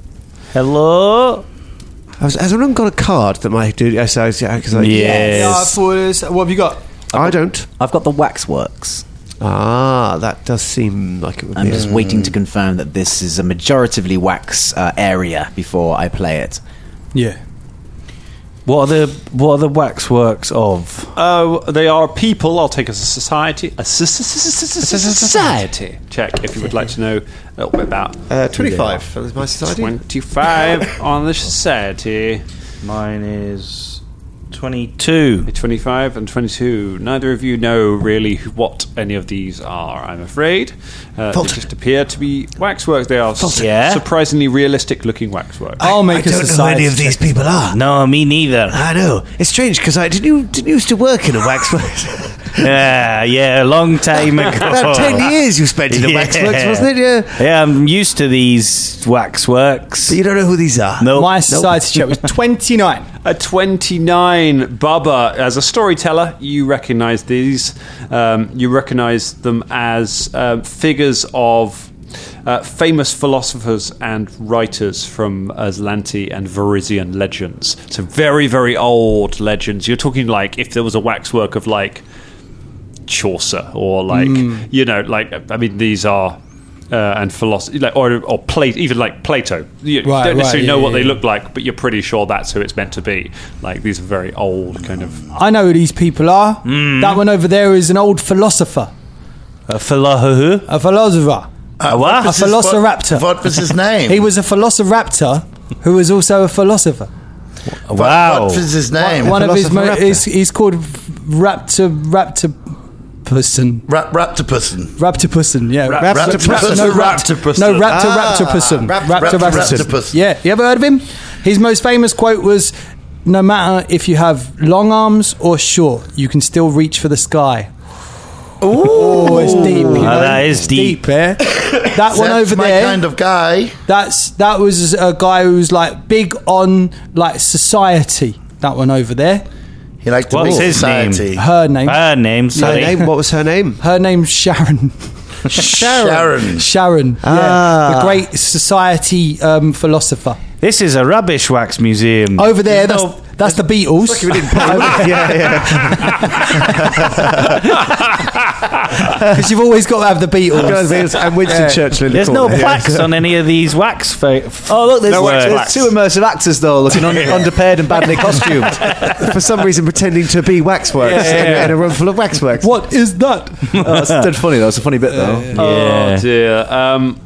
Hello? Has, has anyone got a card that might do? Yes, I, yeah, 'cause I, Yes. Yeah, I thought it was- what have you got? I don't. I've got the Waxworks. Ah, that does seem like it would I'm be. just waiting to confirm that this is a majoritively wax uh, area before I play it. Yeah. What are the what are the waxworks of? Oh, they are people. I'll take as a society. A so- so- so- so- so- so- society check if you would like to know a little bit about. uh, twenty-five for my society. Twenty-five on the society. Mine is twenty-two. twenty-five and twenty-two. Neither of you know really what any of these are, I'm afraid. Uh, they Fault. just appear to be waxworks. They are s- Yeah. surprisingly realistic looking waxworks. I'll make I a don't know who society any of these people are. No, me neither. I know. It's strange because I didn't you didn't used to work in a waxworks. Yeah, yeah, a long time ago. About ten years you spent in a Yeah. waxworks, wasn't it? Yeah. Yeah, I'm used to these waxworks. But you don't know who these are. No, My society check was twenty-nine. A twenty-nine. Bubba, as a storyteller, you recognise these. Um, you recognise them as uh, figures of uh, famous philosophers and writers from Aslanti and Varisian legends. So very, very old legends. You're talking like if there was a waxwork of like Chaucer or like you know, like I mean, these are. Uh, and philosophy, like or or Plato, even like Plato. You Right, don't necessarily right, know yeah, what they yeah. look like, but you're pretty sure that's who it's meant to be. Like these are very old kind of. I know who these people are. That one over there is an old philosopher. a philosopher. A philosopher. A what? A was his- velociraptor. What, what was his name? He was a velociraptor who was also a philosopher. What- Wow. What was his name? One of his mo- Velociraptor. is he's called Raptor Raptor Person. Ra- Raptopussin. Raptorpussin, yeah. Rap- Raptorpussin. No, Rapt- Raptorpussin. no, Raptor Ah, Raptorpussin. Rapt- Raptor Rapt- Raptorpussin. Raptorpussin. Yeah, you ever heard of him? His most famous quote was, "No matter if you have long arms or short, you can still reach for the sky." Oh, it's deep. You know? that is It's deep. eh? That one That's over my there. kind of guy. That's that was a guy who's like big on like society. That one over there. He liked to What's be his society. Her name. Her name, Her sorry. name? What was her name? Her name's Sharon. Sharon. Sharon, yeah, Ah. the great society um, philosopher. This is a rubbish wax museum. Over there, that's, that's the Beatles. We didn't pay. yeah, yeah. Because you've always got to have the Beatles. And Winston Yeah. Churchill in the There's no corner. plaques on any of these wax. Fa- f- Oh look, there's, No wax there's blacks. two immersive actors though, looking un- underpaid and badly costumed. For some reason, pretending to be waxworks Yeah, yeah, in, yeah. in a room full of waxworks. What is that? Oh, that's dead funny though. It's a funny bit though. Oh dear. Um,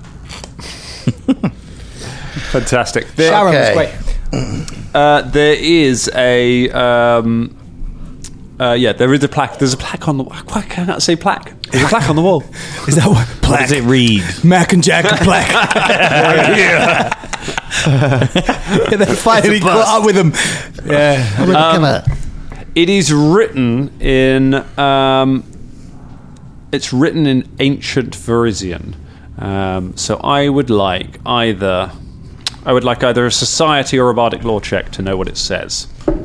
fantastic. There, Sharon was Okay. great. uh, there is a. Um, uh, yeah, there is a plaque. There's a plaque on the. Why can't I say plaque? There's a plaque on the wall. Is that what? what does it read? Mac and Jack and Black. yeah. They finally caught up with them. Yeah. It is written in. Um, it's written in ancient Varisian. Um, so I would like either. I would like either a society or a bardic law check to know what it says.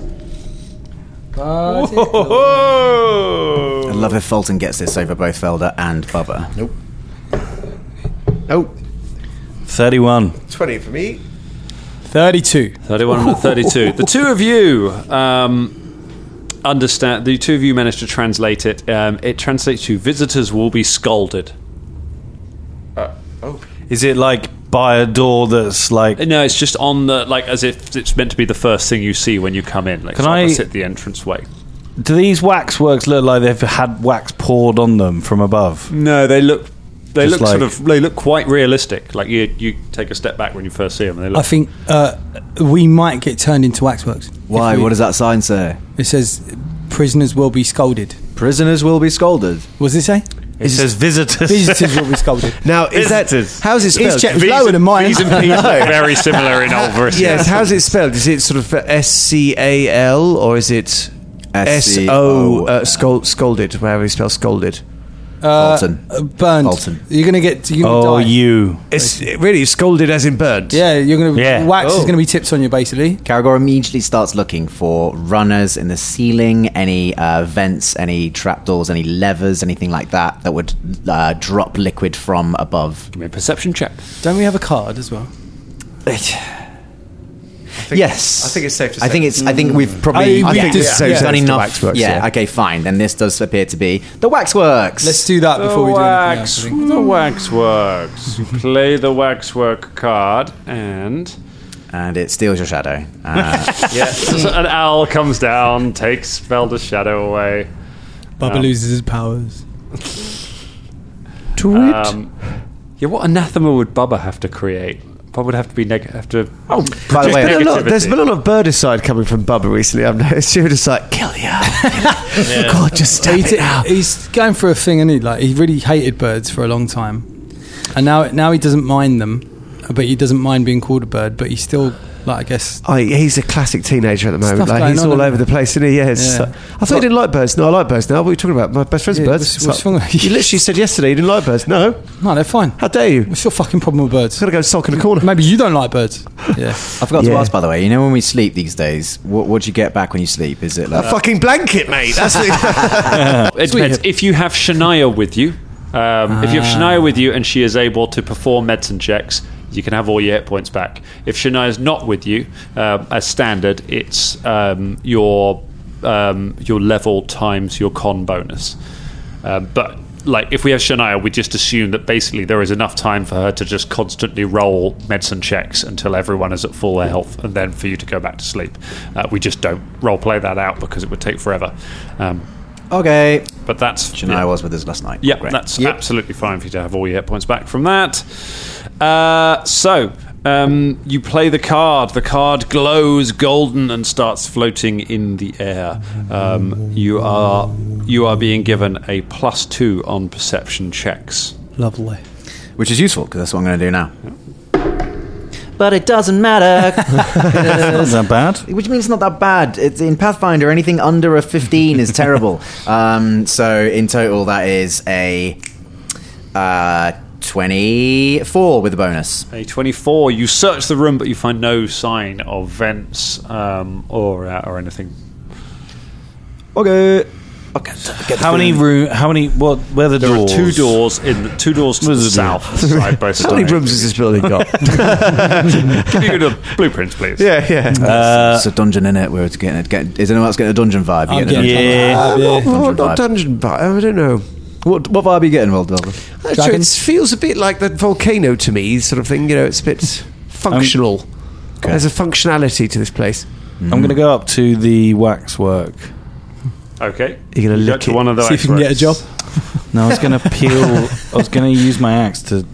I love if Fulton gets this over both Felder and Bubba. Nope. Oh, thirty-one. twenty for me. thirty-two. thirty-one and thirty-two. The two of you um, understand. The two of you managed to translate it. Um, it translates to visitors will be scolded. Is it like by a door that's like? No, it's just on the like as if it's meant to be the first thing you see when you come in. Like Can it's I- opposite the entranceway. Do these waxworks look like they've had wax poured on them from above? No, they look. They Just look sort like- of. They look quite realistic. Like you, you take a step back when you first see them. And they I look. think uh, we might get turned into waxworks. Why? If we- What does that sign say? It says prisoners will be scolded. Prisoners will be scolded. What does it say? It says visitors. Visitors will be scolded. Now, is Visitors. that how's it His spelled? check's lower than mine. V's and P's look very similar in old versions. Yes, how's it spelled? Is it sort of S C A L or is it S S C O O uh, scold, scolded? However you spell scolded. Uh, Fulton. uh, burned. Fulton. You're gonna get. You're gonna Oh, die. you. It's really scolded as in burnt. Yeah, you're gonna. Yeah. Wax Oh. is gonna be tips on you basically. Caragor immediately starts looking for runners in the ceiling, any uh, vents, any trapdoors, any levers, anything like that that would uh, drop liquid from above. Give me a perception check. Don't we have a card as well? Yes, I think it's safe to I say. think it's. I think we've probably. I- we yeah, think it's we've safe to done say it's the enough. waxworks, yeah, yeah. Okay. Fine. Then this does appear to be the waxworks. Let's do that before we do anything else. I think. The waxworks. You play the waxwork card, and and it steals your shadow. Uh, yeah, so an owl comes down, takes Felder's shadow away. Bubba Um, loses his powers. To it. Um, yeah, what anathema would Bubba have to create? Bubba would have to be neg- have to. oh, by the Just way, There's been a lot- negativity. there's been a lot of birdicide coming from Bubba recently. I've noticed. She was just like, kill ya. God, just stop He's, it now. he's going through a thing, and he like he really hated birds for a long time, and now now he doesn't mind them, but he doesn't mind being called a bird, but he's still like I guess. Oh, he's a classic teenager at the moment. Stuff Like, going he's on, all isn't over there? the place, isn't he? Yeah. it's Yeah. like- I thought you didn't like birds. No, I like birds now. What are you talking about? My best friend's Yeah, birds. what's- It's what's like- wrong with you? You literally said yesterday you didn't like birds. No. No, they're fine. How dare you? What's your fucking problem with birds? I've got to go sulk in the corner. Maybe you don't like birds. Yeah. I forgot to Yeah. ask, by the way. You know when we sleep these days, what what do you get back when you sleep? Is it A like fucking blanket, mate. That's the It depends. If you have Shania with you, um, if you have Shania with you and she is able to perform medicine checks, you can have all your hit points back. If Shania is not with you, um, as standard, it's um, your um, your level times your con bonus. Um, but like if we have Shania, we just assume that basically there is enough time for her to just constantly roll medicine checks until everyone is at full health, and then for you to go back to sleep. Uh, we just don't role play that out because it would take forever. Um, okay? but that's Shania yeah. was with us last night. Yeah, Great. that's absolutely fine for you to have all your hit points back from that. Uh, so, um, you play the card. The card glows golden and starts floating in the air. Um, you are you are being given a plus two on perception checks. Lovely. Which is useful because that's what I'm going to do now. But it doesn't matter. That's not bad. Which means it's not that bad. It's in Pathfinder, anything under a fifteen is terrible. Um, so in total, that is a uh, twenty-four with a bonus. A twenty-four. You search the room, but you find no sign of vents um, or uh, or anything. Okay. How many room? How many? What? Where the There doors? are two doors in the, two doors to Where's the the door? south side by side. How many rooms has this building got? Give me the blueprints, please. yeah, yeah. Uh, it's a dungeon in it where it's getting, getting is anyone else getting a dungeon vibe? You I'm getting a getting dungeon- some vibe, yeah. Oh, Dungeon not vibe. dungeon, but I don't know. What, what vibe are you getting, Will Delver? Actually, it Dragons? feels a bit like the volcano to me, sort of thing. You know, it's a bit functional. There's a functionality to this place. I'm going to go up to the waxwork. Okay. You're gonna You go lick to it. one of the See if you can get a job. No, I was going to peel. I was going to use my axe to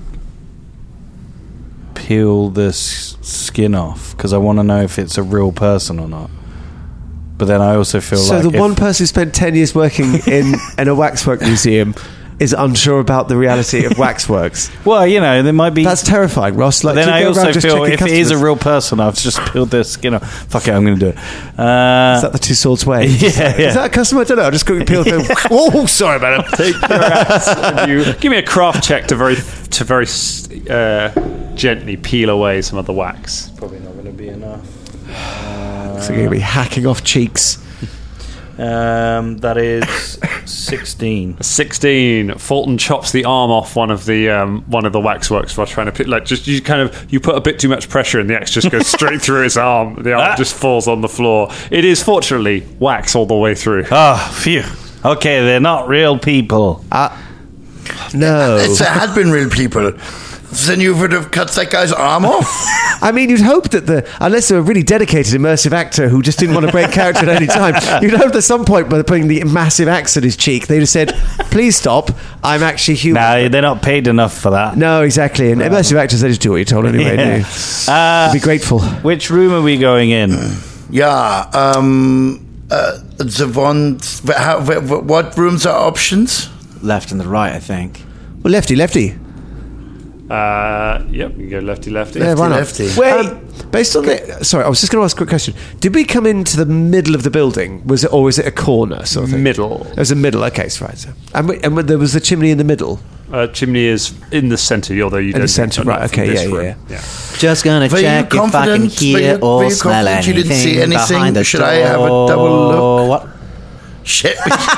peel the s- skin off because I want to know if it's a real person or not. But then I also feel So like the if- one person who spent ten years working in, in a waxwork museum is unsure about the reality of waxworks. Well, you know, there might be. That's terrifying, Ross. Like, then do you I go also around just feel checking if it is a customers? real person, I've just peeled their skin off. Fuck it, I'm going to do it. Uh, Is that the two swords way? Yeah, Is yeah. that a customer? I don't know. I just quickly peeled them. Oh, sorry about it. Take your axe and you give me a craft check to very to very uh, gently peel away some of the wax. probably not going to be enough. So you're going to be hacking off cheeks. Um, that is sixteen. Sixteen. Fulton chops the arm off one of the um, one of the waxworks while trying to put, like just you kind of you put a bit too much pressure and the axe just goes straight through his arm. The arm just falls on the floor. It is fortunately wax all the way through. Oh, phew. Okay, they're not real people. Uh, no. If it had been real people, then you would have cut that guy's arm off. I mean, you'd hope that the, unless they're a really dedicated immersive actor who just didn't want to break character at any time, you'd hope at some point by putting the massive axe at his cheek, they'd have said, please stop, I'm actually human. No, they're not paid enough for that. No, exactly. And immersive actors, they just do what you're told anyway, Yeah. do you? Uh, Be grateful. which room are we going in? Yeah. Um. Uh, the one. How, what rooms are options? Left and the right, I think. Well, lefty, lefty. Uh, yep, you can go lefty lefty. Yeah, why not? Lefty. Wait, um, based on the, sorry, I was just going to ask a quick question. Did we come into the middle of the building? Was it, or was it a corner sort of thing? Middle. It was a middle. Okay, so right. So, and, we, and there was the chimney in the middle. Uh, chimney is in the centre, although you In the don't centre, not right, from okay, this yeah, room. yeah, yeah. Just gonna Were you check if I can confident? Were hear you- were or you smell confident you didn't see anything anything? behind the Should I have a door. double look? What? Shit.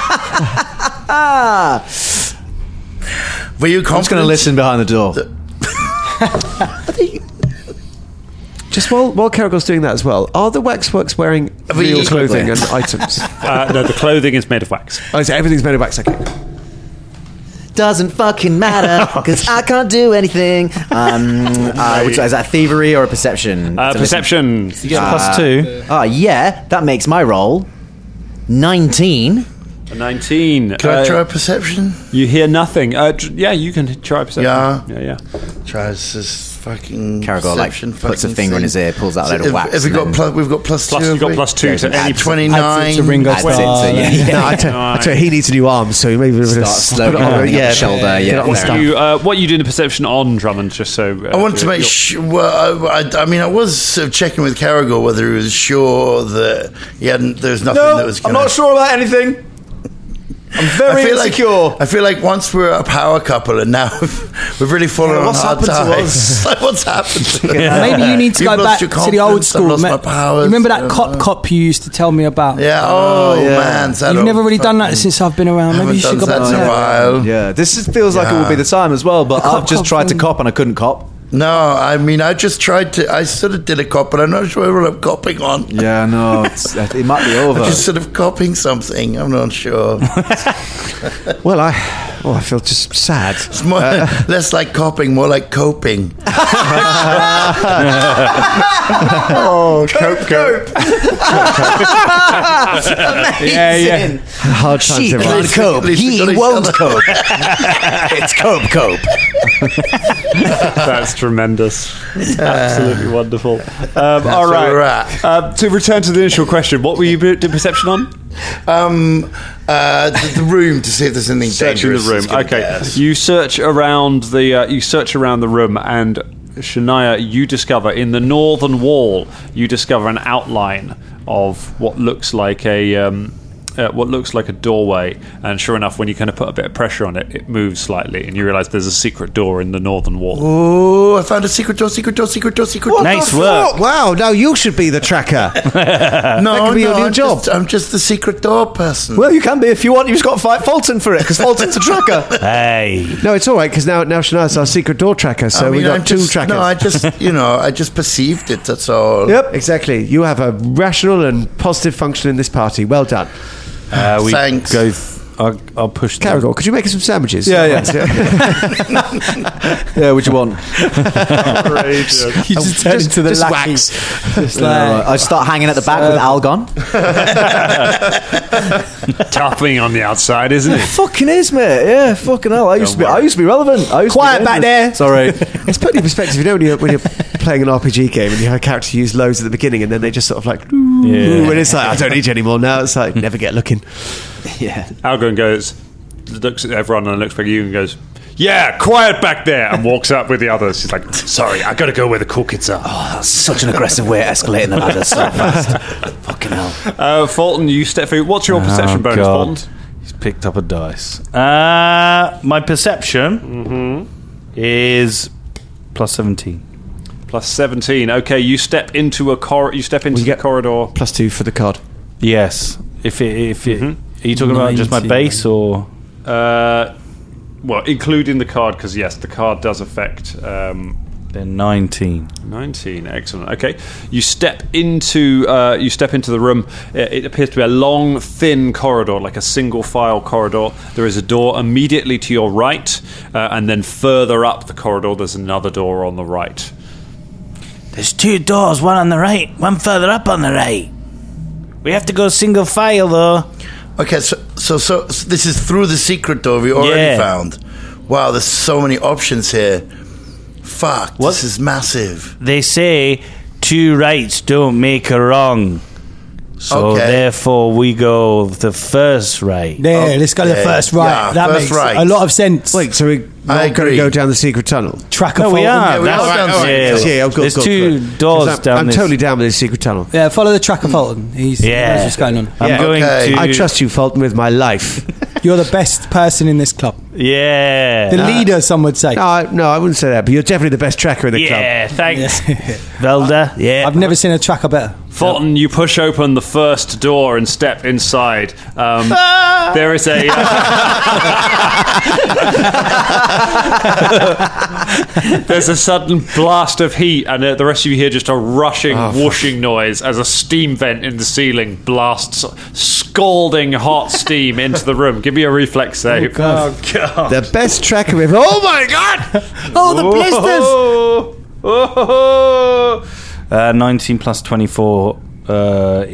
Were you confident? I'm just gonna listen behind the door. Just while while Caragor's doing that as well, are the waxworks wearing we- real clothing and items? Uh, no, the clothing is made of wax. Oh, so everything's made of wax. Okay. Doesn't fucking matter because I can't do anything. Um, uh, which, is that thievery or a perception? Uh, To perception. You get plus two. Ah, yeah, that makes my roll nineteen. A nineteen. Can I Uh, try perception? You hear nothing. Uh, tr- yeah, you can try perception. Yeah. yeah, yeah. Tries this fucking Caragor like perception puts a fucking finger in thing. his ear, pulls out a So load of if- wax. If we and got then- plus, we've got plus Plus, two. you've got have we? plus two to Yeah, any twenty-nine. Adds it to Ringo Adds it to- Starr. yeah, yeah. No, I tell, I tell you, he needs a new arm, so maybe we're Start gonna slowly put it on. running up Yeah, the shoulder, get yeah, it on the fair stump. You, uh, what are you doing the perception on, Drummond? Just so uh, I wanted to you're- make sure. Well, I, I, I mean, I was sort of checking with Caragor whether he was sure that he hadn't. There was nothing that was. Gonna, sure about anything. I'm very I feel like I feel like once we're a power couple, and now we've, we've really fallen Yeah, on what's hard happened to times. Like, what's happened? To us? Maybe you need to You've go lost back your to the old confidence, school. I've lost Me- my powers. Remember that I don't cop know. cop you used to tell me about? Yeah. Oh, yeah. man, that You've never old really done that fucking- since I've been around. Maybe haven't you should done go back that to in a that. while. Yeah, this is, feels like it would be the time as well. But cop- I've just cop tried to thing. cop and I couldn't cop. No, I mean, I just tried to. I sort of did a cop, but I'm not sure what I'm copping on. Yeah, no, it's, it might be over. Just sort of copying something. I'm not sure. Well, I, oh, I feel just sad. It's more, less like copying, more like coping. oh, cope, cope. Yeah, yeah. Hard times, She everyone. could cope. At least we He got each won't other. cope. It's cope cope. That's tremendous. Absolutely wonderful. Um, all where right. we're at. Uh, to return to the initial question, what were you doing perception on? Um, uh, the, the room to see if there's anything Searching the dangerous. room. that's gonna Okay, get us. you search around the uh, you search around the room, and Shania, you discover in the northern wall, you discover an outline of what looks like a um, uh, what looks like a doorway, and sure enough, when you kind of put a bit of pressure on it, it moves slightly, and you realise there's a secret door in the northern wall. Oh, I found a secret door, secret door, secret door, secret door. Nice work. Wow, now you should be the tracker. No, that could be no, your new I'm job. Just, I'm just the secret door person. Well, you can be if you want. You've just got to fight Fulton for it, because Fulton's a tracker. Hey. No, it's all right, because now, now Shania's our secret door tracker, so I mean, we got I'm two just, trackers. No, I just, you know, I just perceived it, that's all. Yep, exactly. You have a rational and positive function in this party. Well done. Uh, we Thanks. go. Th- I'll, I'll push. the- Caragor, could you make us some sandwiches? Yeah, yeah. Yeah, what do you want? You just turn into the just lackey. wax. Just Uh, like, I start hanging at the back with Algon. Tough on the outside, isn't it? Fucking is, mate. Yeah, fucking hell. I used to be. I used to be relevant. I used Quiet to be back dangerous. there. Sorry. It's put in perspective, you know, when you're, when you're playing an R P G game and you have a character use loads at the beginning and then they just sort of like, ooh, Yeah. and it's like, I don't need you anymore now. It's like, never get looking. Yeah. Algon goes, looks at everyone and looks back at you and goes, "Yeah, quiet back there," and walks up with the others. He's like, "Sorry, I got to go where the cool kids are." Oh, that's such an aggressive way of escalating the ladder so fast. Fucking hell. Uh, Fulton, you step through. What's your perception Oh, bonus, God. Fulton? He's picked up a dice. Uh, my perception is plus seventeen. Plus seventeen. Okay, you step into a cor- You step into We the get- corridor. Plus two for the card. Yes. If it, if it, Mhm. are you talking about just my nineteen. base or? Uh, well, including the card, because yes, the card does affect. Um, Then nineteen. nineteen, excellent. Okay, you step into uh, you step into the room. It, it appears to be a long, thin corridor, like a single file corridor. There is a door immediately to your right, uh, and then further up the corridor, there's another door on the right. There's two doors, one on the right, one further up on the right. We have to go single file though. Okay, so, so so so this is through the secret door we already Yeah. found. Wow, there's so many options here. Fuck, What? this is massive. They say two rights don't make a wrong. So Okay. therefore we go the first right. there, let's go to the Okay. first right. Yeah, that first makes right. a lot of sense. Wait, so we're I not going to agree. go down the secret tunnel? Tracker No, we Fulton. are. Yeah, we That's- are down the yeah, secret yeah, oh, good, There's good, two good. doors 'Cause I'm, down I'm this. totally down with the secret tunnel. Yeah, follow the Tracker Fulton. He's, he Yeah. knows what's going on. I'm Yeah. going Okay. to. I trust you, Fulton, with my life. You're the best person in this club. Yeah. The leader, some would say. no, I, no, I wouldn't say that, but you're definitely the best tracker in the club. Yeah, thanks, Velda. Yeah. I've never seen a tracker better. Fulton, you push open the first door and step inside. Um, there is a. There's a sudden blast of heat, and uh, the rest of you hear just a rushing, whooshing noise as a steam vent in the ceiling blasts scalding hot steam into the room. Give me a reflex save. God. The best tracker we've. Oh my god! Oh, the blisters! Oh, oh, Uh, nineteen plus twenty-four uh,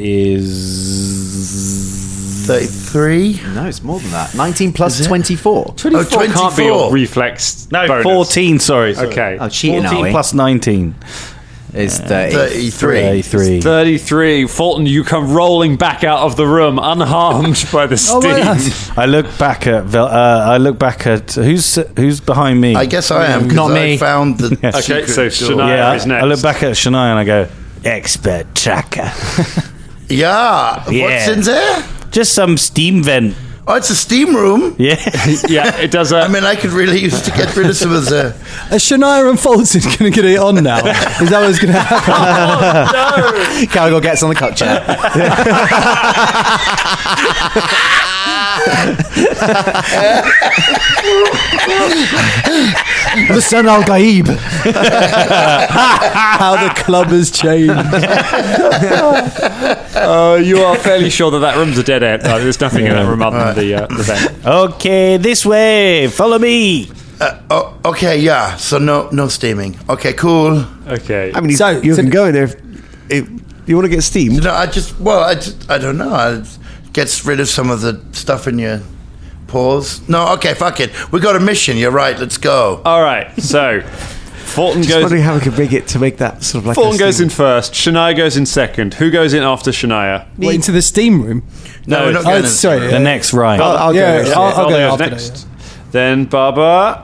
is thirty-three? No, it's more than that. nineteen plus twenty-four. Oh, can't be your twenty-four. reflex. no bonus. fourteen. Sorry, sorry. Okay. Oh, cheating, are fourteen we? plus nineteen. Is thirty. thirty-three. Thirty-three. thirty-three. Fulton, you come rolling back out of the room, unharmed by the steam. Oh, my God. I look back at. Vel- Uh, I look back at who's who's behind me. I guess I am, Not because I me. found the Okay, secret so door. Shania- yeah, is I, next. I look back at Shania and I go, expert tracker. Yeah, what's Yeah. in there? Just some steam vent. Oh, it's a steam room. Yeah. Yeah, it does. Uh, I mean, I could really use to get rid of some of the... Are Shania and Fulton going to get it on now? Is that what's going to happen? Caragor gets on the cut chair. Listen, Al Gaib. How the club has changed. uh, you are fairly sure that that room's a dead end. Uh, there's nothing in that room other than the, uh, the vent. Okay, this way. Follow me. Uh, oh, okay, yeah, so no no steaming. Okay, cool. Okay. I mean, you, So- you so- can go in there if, if you want to get steamed. No, I just, well, I, just, I don't know. I gets rid of some of the stuff in your pores. No, okay, fuck it. We got a mission. You're right. Let's go. All right. So Fulton Just goes. wondering how we could rig it to make that sort of like. Fulton a goes in steam- first. Shania goes in second. Who goes in after Shania? Wait, into the steam room? No, we're not Oh, going in. sorry. The next right. I'll, I'll Yeah, go. next. I'll- I'll Velda go goes after next. that, Then Baba.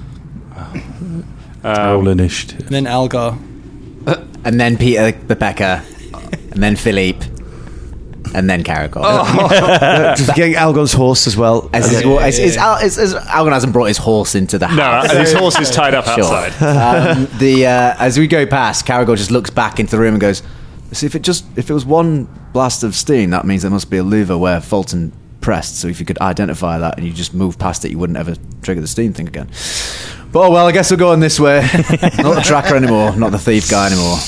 Roll initiative. And then Algar. And then Peter the Pecker. And then Philippe. and then Caragor. No, just getting Algon's horse as well. As, his, as, as, Al, as, as Algon hasn't brought his horse into the No, house. and his horse is tied up Sure. outside. Um, the uh, as we go past, Caragor just looks back into the room and goes, "See, if it just if it was one blast of steam, that means there must be a lever where Fulton pressed. So if you could identify that and you just move past it, you wouldn't ever trigger the steam thing again. But oh well, I guess we'll go on this way. Not the tracker anymore, not the thief guy anymore."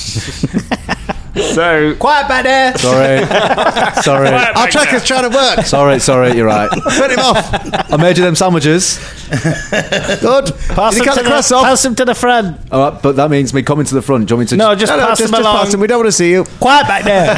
So Quiet back there. Sorry, sorry. Our tracker's trying to work. Sorry, sorry, you're right. Turn him off. I made you them sandwiches. Good. Pass Did him, he cut to the crust the, off? pass him to the front. All right, but that means me coming to the front. Do you want me to? No, just No, no, pass just, him just along. pass him. We don't want to see you. Quiet back there.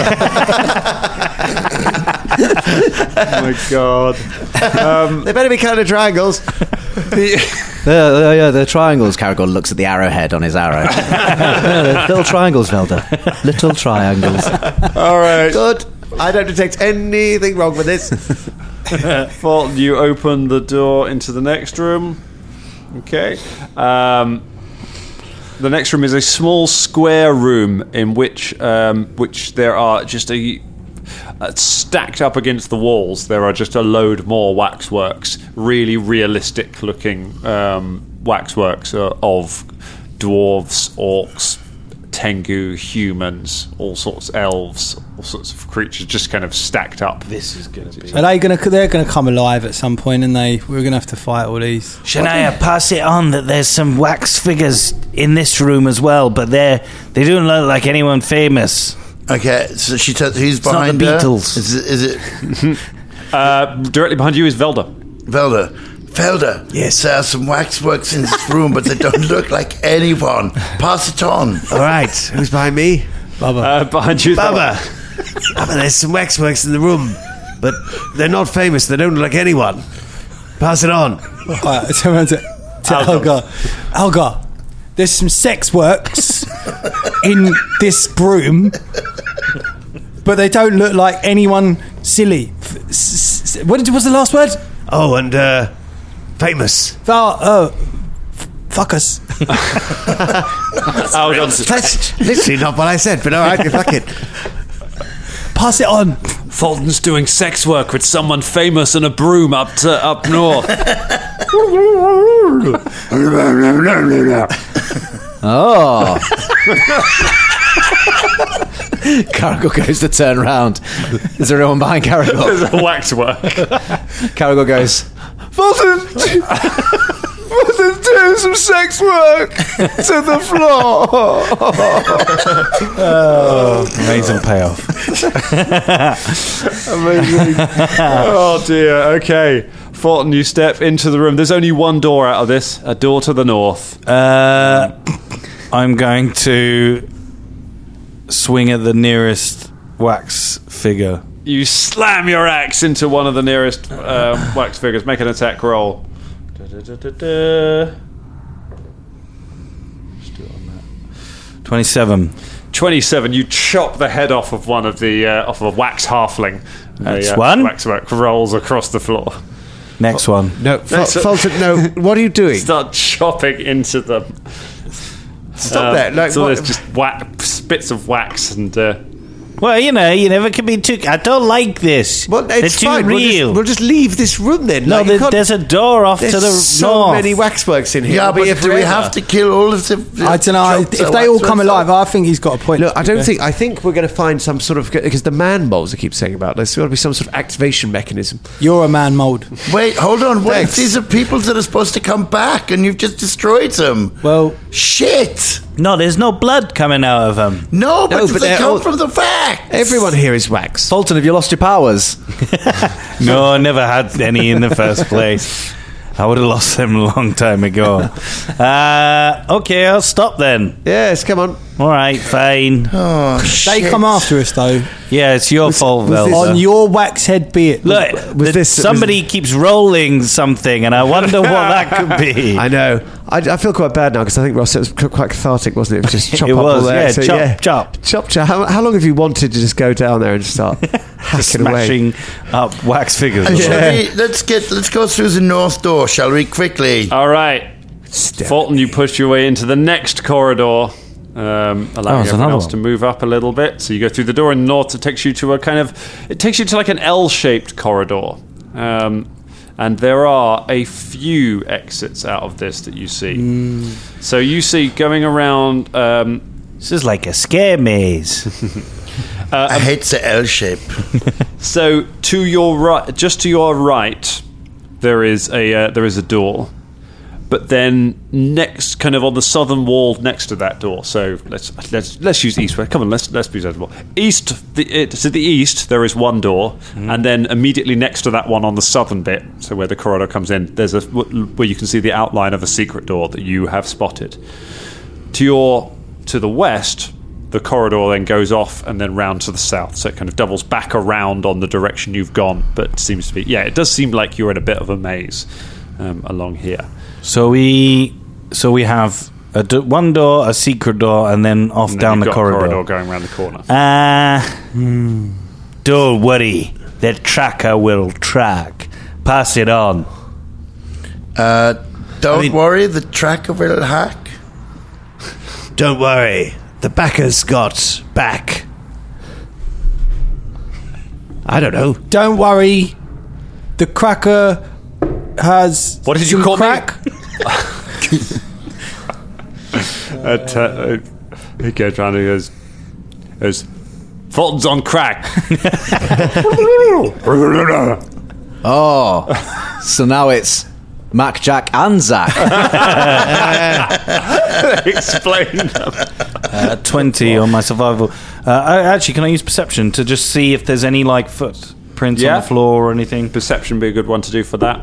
oh my god. They better be kind of triangles. Yeah, yeah, yeah, they're triangles. Caragor looks at the arrowhead on his arrow. Yeah, they're little triangles, Velda. Little triangles. All right. Good. I don't detect anything wrong with this. Fulton, you open the door into the next room. Okay. Um, the next room is a small square room in which um, which there are just a uh, stacked up against the walls. There are just a load more waxworks, really realistic looking um, waxworks uh, of dwarves, orcs, Tengu, humans, all sorts, elves, all sorts of creatures, just kind of stacked up. This is going to be... Are they gonna? They're gonna come alive at some point, and they we're gonna have to fight all these. Shania, pass it on that there's some wax figures in this room as well, but they're they don't look like anyone famous. Okay, so she tells who's not behind the her? Beatles. Is it, is it Uh, directly behind you is Velda. Velda? Velda, Yes. there are some waxworks in this room, but they don't look like anyone. Pass it on. All right. Who's behind me? Uh, behind you is Baba. Baba, there's some waxworks in the room, but they're not famous. They don't look like anyone. Pass it on. Alright, I turn around to, to Elgar. Elgar, there's some sex works in this broom, but they don't look like anyone silly. F- s- s- What did, was the last word? Oh, and uh, famous. Oh, oh, f- fuck us. That's literally not what I said, but all right, fuck it. Pass it on. Fulton's doing sex work with someone famous and a broom up to up north. Oh. Caragor goes to turn around. Is there anyone behind Caragor? There's a waxwork. Caragor goes, Fulton! Fulton's doing some sex work to the floor. Amazing payoff. Amazing. Oh dear. Okay. Fulton, you step into the room. There's only one door out of this, a door to the north. Uh, I'm going to swing at the nearest wax figure. You slam your axe into one of the nearest um, wax figures. Make an attack roll. Da-da-da-da-da. Just do it on that. twenty-seven. twenty-seven. You chop the head off of one of the uh, off of a wax halfling. Next a, uh, one. Waxwork rolls across the floor. Next one. No, Ful- Fulton, no. What are you doing? Start chopping into them. Stop Um, that. Like, so what- there's just wax, bits of wax and. Uh, Well, you know, you never can be too... I don't like this. Well, They're it's too fine. We'll real. just, we'll just leave this room then. no, Like, you there, can't- there's a door off there's to the so north. many waxworks in here. Yeah, We'll be but here do we forever. have to kill all of them? I don't know. If they all come alive, I think he's got a point. Look, I don't think. I think we're going to find some sort of because the man molds I keep saying about. There's got to be some sort of activation mechanism. You're a man mold. Wait, hold on. Wait, Thanks. these are people that are supposed to come back, and you've just destroyed them. Well, Shit! No, there's no blood coming out of them. No, but, No, but they they're come all- from the facts. Everyone here is wax. Fulton, have you lost your powers? No, I never had any in the first place. I would have lost them a long time ago. Uh, okay, I'll stop then. Yes, come on. All right, fine. Oh, they shit. come after us though. Yeah, it's your fault, was this- Velda. On your wax head be it. Look, was the- this- somebody keeps rolling something, and I wonder what that could be. I know. I, I feel quite bad now because I think Ross, it was c- quite cathartic, wasn't it? It was just chop It up all was, there. yeah, So, chop, chop. chop, chop. How, how long have you wanted to just go down there and start hacking away? Smashing up wax figures. Shall we, let's get. Let's go through the north door, shall we? Quickly. all right. Step. Fulton, you push your way into the next corridor. Um, allowing Oh, there's everyone another else one. to move up a little bit. So you go through the door in the north. It takes you to a kind of, it takes you to like an L-shaped corridor, um, and there are a few exits out of this that you see. So you see going around. Um, This is like a scare maze. I hate the L shape. so to your right, just to your right, there is a uh, there is a door. But then next, kind of on the southern wall next to that door. So let's let's let's use east. Come on, let's let's be sensible. East, the, it, to the east, there is one door, and then immediately next to that one on the southern bit, so where the corridor comes in, there's a where you can see the outline of a secret door that you have spotted. To your to the west, the corridor then goes off and then round to the south, so it kind of doubles back around on the direction you've gone. But it seems to be, yeah, it does seem like you're in a bit of a maze um, along here. So we, so we have a d- one door, a secret door, and then off And then down you've the got a corridor. corridor going around the corner. Ah, hmm. Don't worry, the tracker will track. Pass it on. Uh, don't I mean- worry, the tracker will hack. Don't worry, the backer's got back. I don't know. Don't worry, the cracker has. What did you some call me? crack. uh, t- uh, he goes around and goes, goes, Fulton's on crack. Oh, so now it's Mac, Jack, and Zach. Explain. Uh, Twenty on my survival. Uh, I, actually, can I use perception to just see if there's any like footprints Yeah. on the floor or anything? Perception would be a good one to do for that.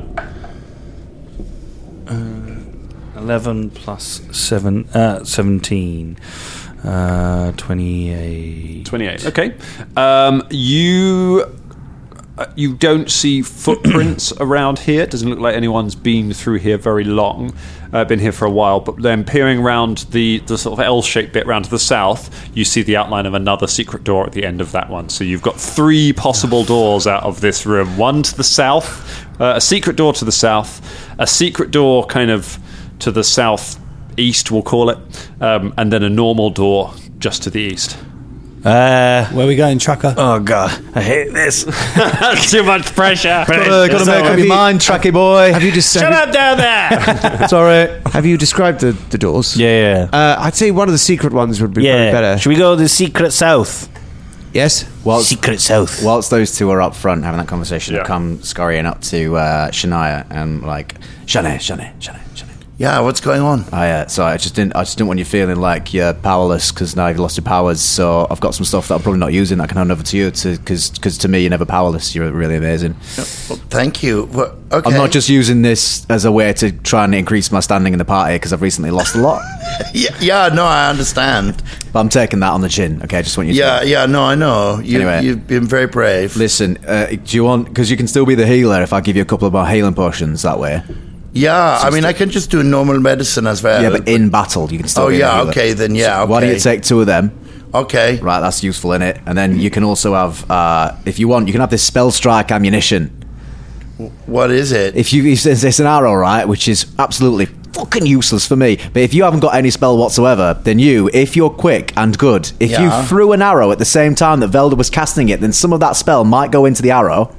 Eleven plus seven, uh, seventeen. Uh, twenty-eight. twenty-eight. Okay. Um, you uh, you don't see footprints around here. It doesn't look like anyone's been through here very long. Uh, been here for a while. But then peering around the, the sort of L-shaped bit round to the south, you see the outline of another secret door at the end of that one. So you've got three possible doors out of this room. One to the south, uh, a secret door to the south, a secret door kind of to the south east, we'll call it, um, and then a normal door just to the east. Uh, Where are we going, tracker? oh god, I hate this. Too much pressure. Gotta, gotta make up your mind, tracky boy. Have you just Shut up down there. Sorry. Have you described the, the doors? Yeah, yeah. Uh, I'd say one of the secret ones would be yeah. probably better. Should we go to the secret south? Yes. Whilst, Secret south. whilst those two are up front having that conversation, Yeah. I come scurrying up to uh, Shania and like, Shania, Shania, Shania, Shania. Yeah, what's going on? I, uh, so I just didn't. I just didn't want you feeling like you're powerless because now you've lost your powers. So I've got some stuff that I'm probably not using that I can hand over to you. Because because to me you're never powerless. You're really amazing. Well, thank you. Well, okay. I'm not just using this as a way to try and increase my standing in the party because I've recently lost a lot. Yeah, yeah, no, I understand. But I'm taking that on the chin. Okay, just want you. Yeah, to yeah, no, I know. You, Anyway. You've been very brave. Listen, uh, do you want? Because you can still be the healer if I give you a couple of more healing potions that way. Yeah, I mean, I can just do normal medicine as well. yeah, but in battle you can still. Oh, be the yeah, healer. okay, then, yeah, So Why don't you okay. take two of them? Okay. Right, that's useful in it. And then you can also have, uh, if you want, you can have this spell strike ammunition. What is it? If you, it's, it's an arrow, right, which is absolutely fucking useless for me. But if you haven't got any spell whatsoever, then you, if you're quick and good, if Yeah. you threw an arrow at the same time that Velda was casting it, then some of that spell might go into the arrow,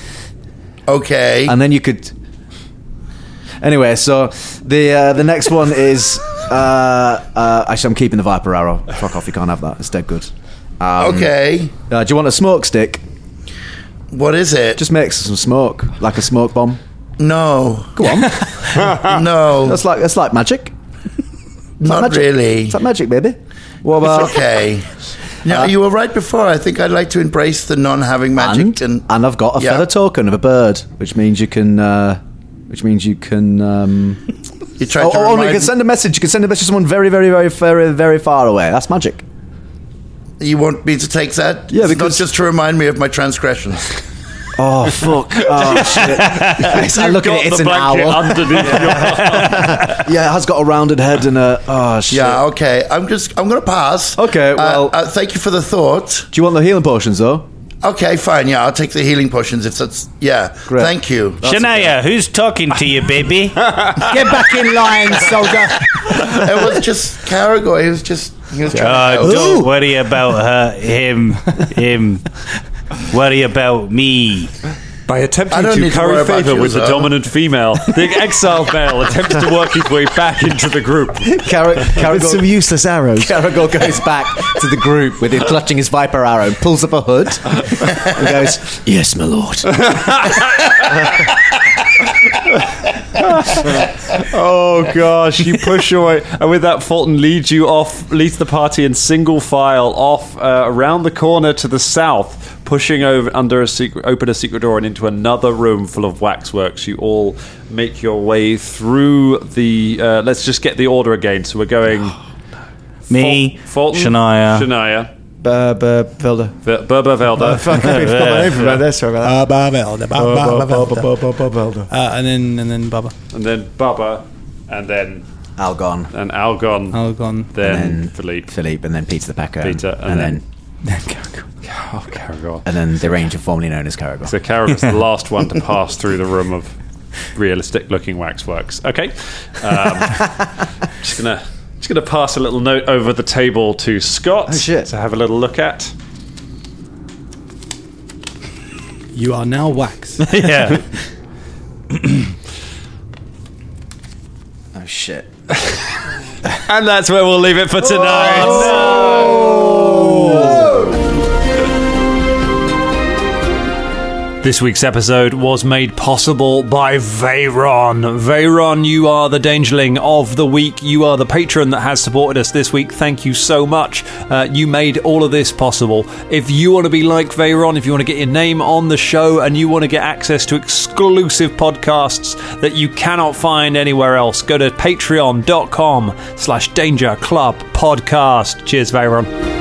Okay. and then you could. Anyway, so the uh, the next one is uh, uh, actually I'm keeping the Viper arrow. Fuck off, you can't have that. It's dead good. Um, okay. Uh, do you want a smoke stick? What is it? Just makes some smoke, like a smoke bomb. No. Go on. No. That's like that's like magic. It's Not like magic. really. It's like magic, baby. What about? It's okay. Now, Uh, you were right before. I think I'd like to embrace the non-having magic. And, And, and I've got a Yeah. feather token of a bird, which means you can. Uh, which means you can. Um, you tried oh, to oh, no, you remind- can send a message. You can send a message to someone very, very, very, very, very far away. That's magic. You want me to take that? Yeah, It's because- not just to remind me of my transgressions. Oh fuck! Oh shit! I look at it. It's an owl. underneath your Yeah, it has got a rounded head and a. Oh shit! Yeah, okay. I'm just. I'm going to pass. Okay, Uh, well- uh, thank you for the thought. Do you want the healing potions though? Okay, fine. Yeah, I'll take the healing potions if that's. Yeah. Great. Thank you. Shania, who's talking to you, baby? Get back in line, soldier. It was just Caragor. He was just Oh, don't worry about her, him, him. Worry about me. By attempting I don't to need to worry curry about favour you, with the though. dominant female, the exiled male attempts to work his way back into the group. Car- With Caragor, some useless arrows. Caragor goes back to the group with him clutching his viper arrow, pulls up a hood, and goes, "Yes, my lord." Oh gosh, you push your way, and with that, Fulton leads you off, leads the party in single file off uh, around the corner to the south, pushing over under a secret, open a secret door and into another room full of waxworks. You all make your way through the. Uh, let's just get the order again. So we're going. Me, Ful- Fulton, Shania. Shania, Velda. V- Berber Velda, Fuck, I forgot my name from around there. Sorry about Uh, Velda, that. Uh, and then and then Baba. and then Baba, and then Algon, and Algon, Algon. then and then Philippe, Philippe, and then Peter the Packer, Peter, and and, then- then oh Caragor. and then the Ranger, formerly known as Caragor. So Caragor's the last one to pass through the room of realistic-looking waxworks. Okay, um, just gonna just gonna pass a little note over the table to Scott Oh, shit. to have a little look at. You are now wax. Yeah. Oh shit! And that's where we'll leave it for tonight. This week's episode was made possible by Veyron. Veyron, you are the Dangerling of the week. You are the patron that has supported us this week. Thank you so much. Uh, you made all of this possible. If you want to be like Veyron, if you want to get your name on the show and you want to get access to exclusive podcasts that you cannot find anywhere else, go to patreon.com slash Danger Club Podcast. Cheers, Veyron.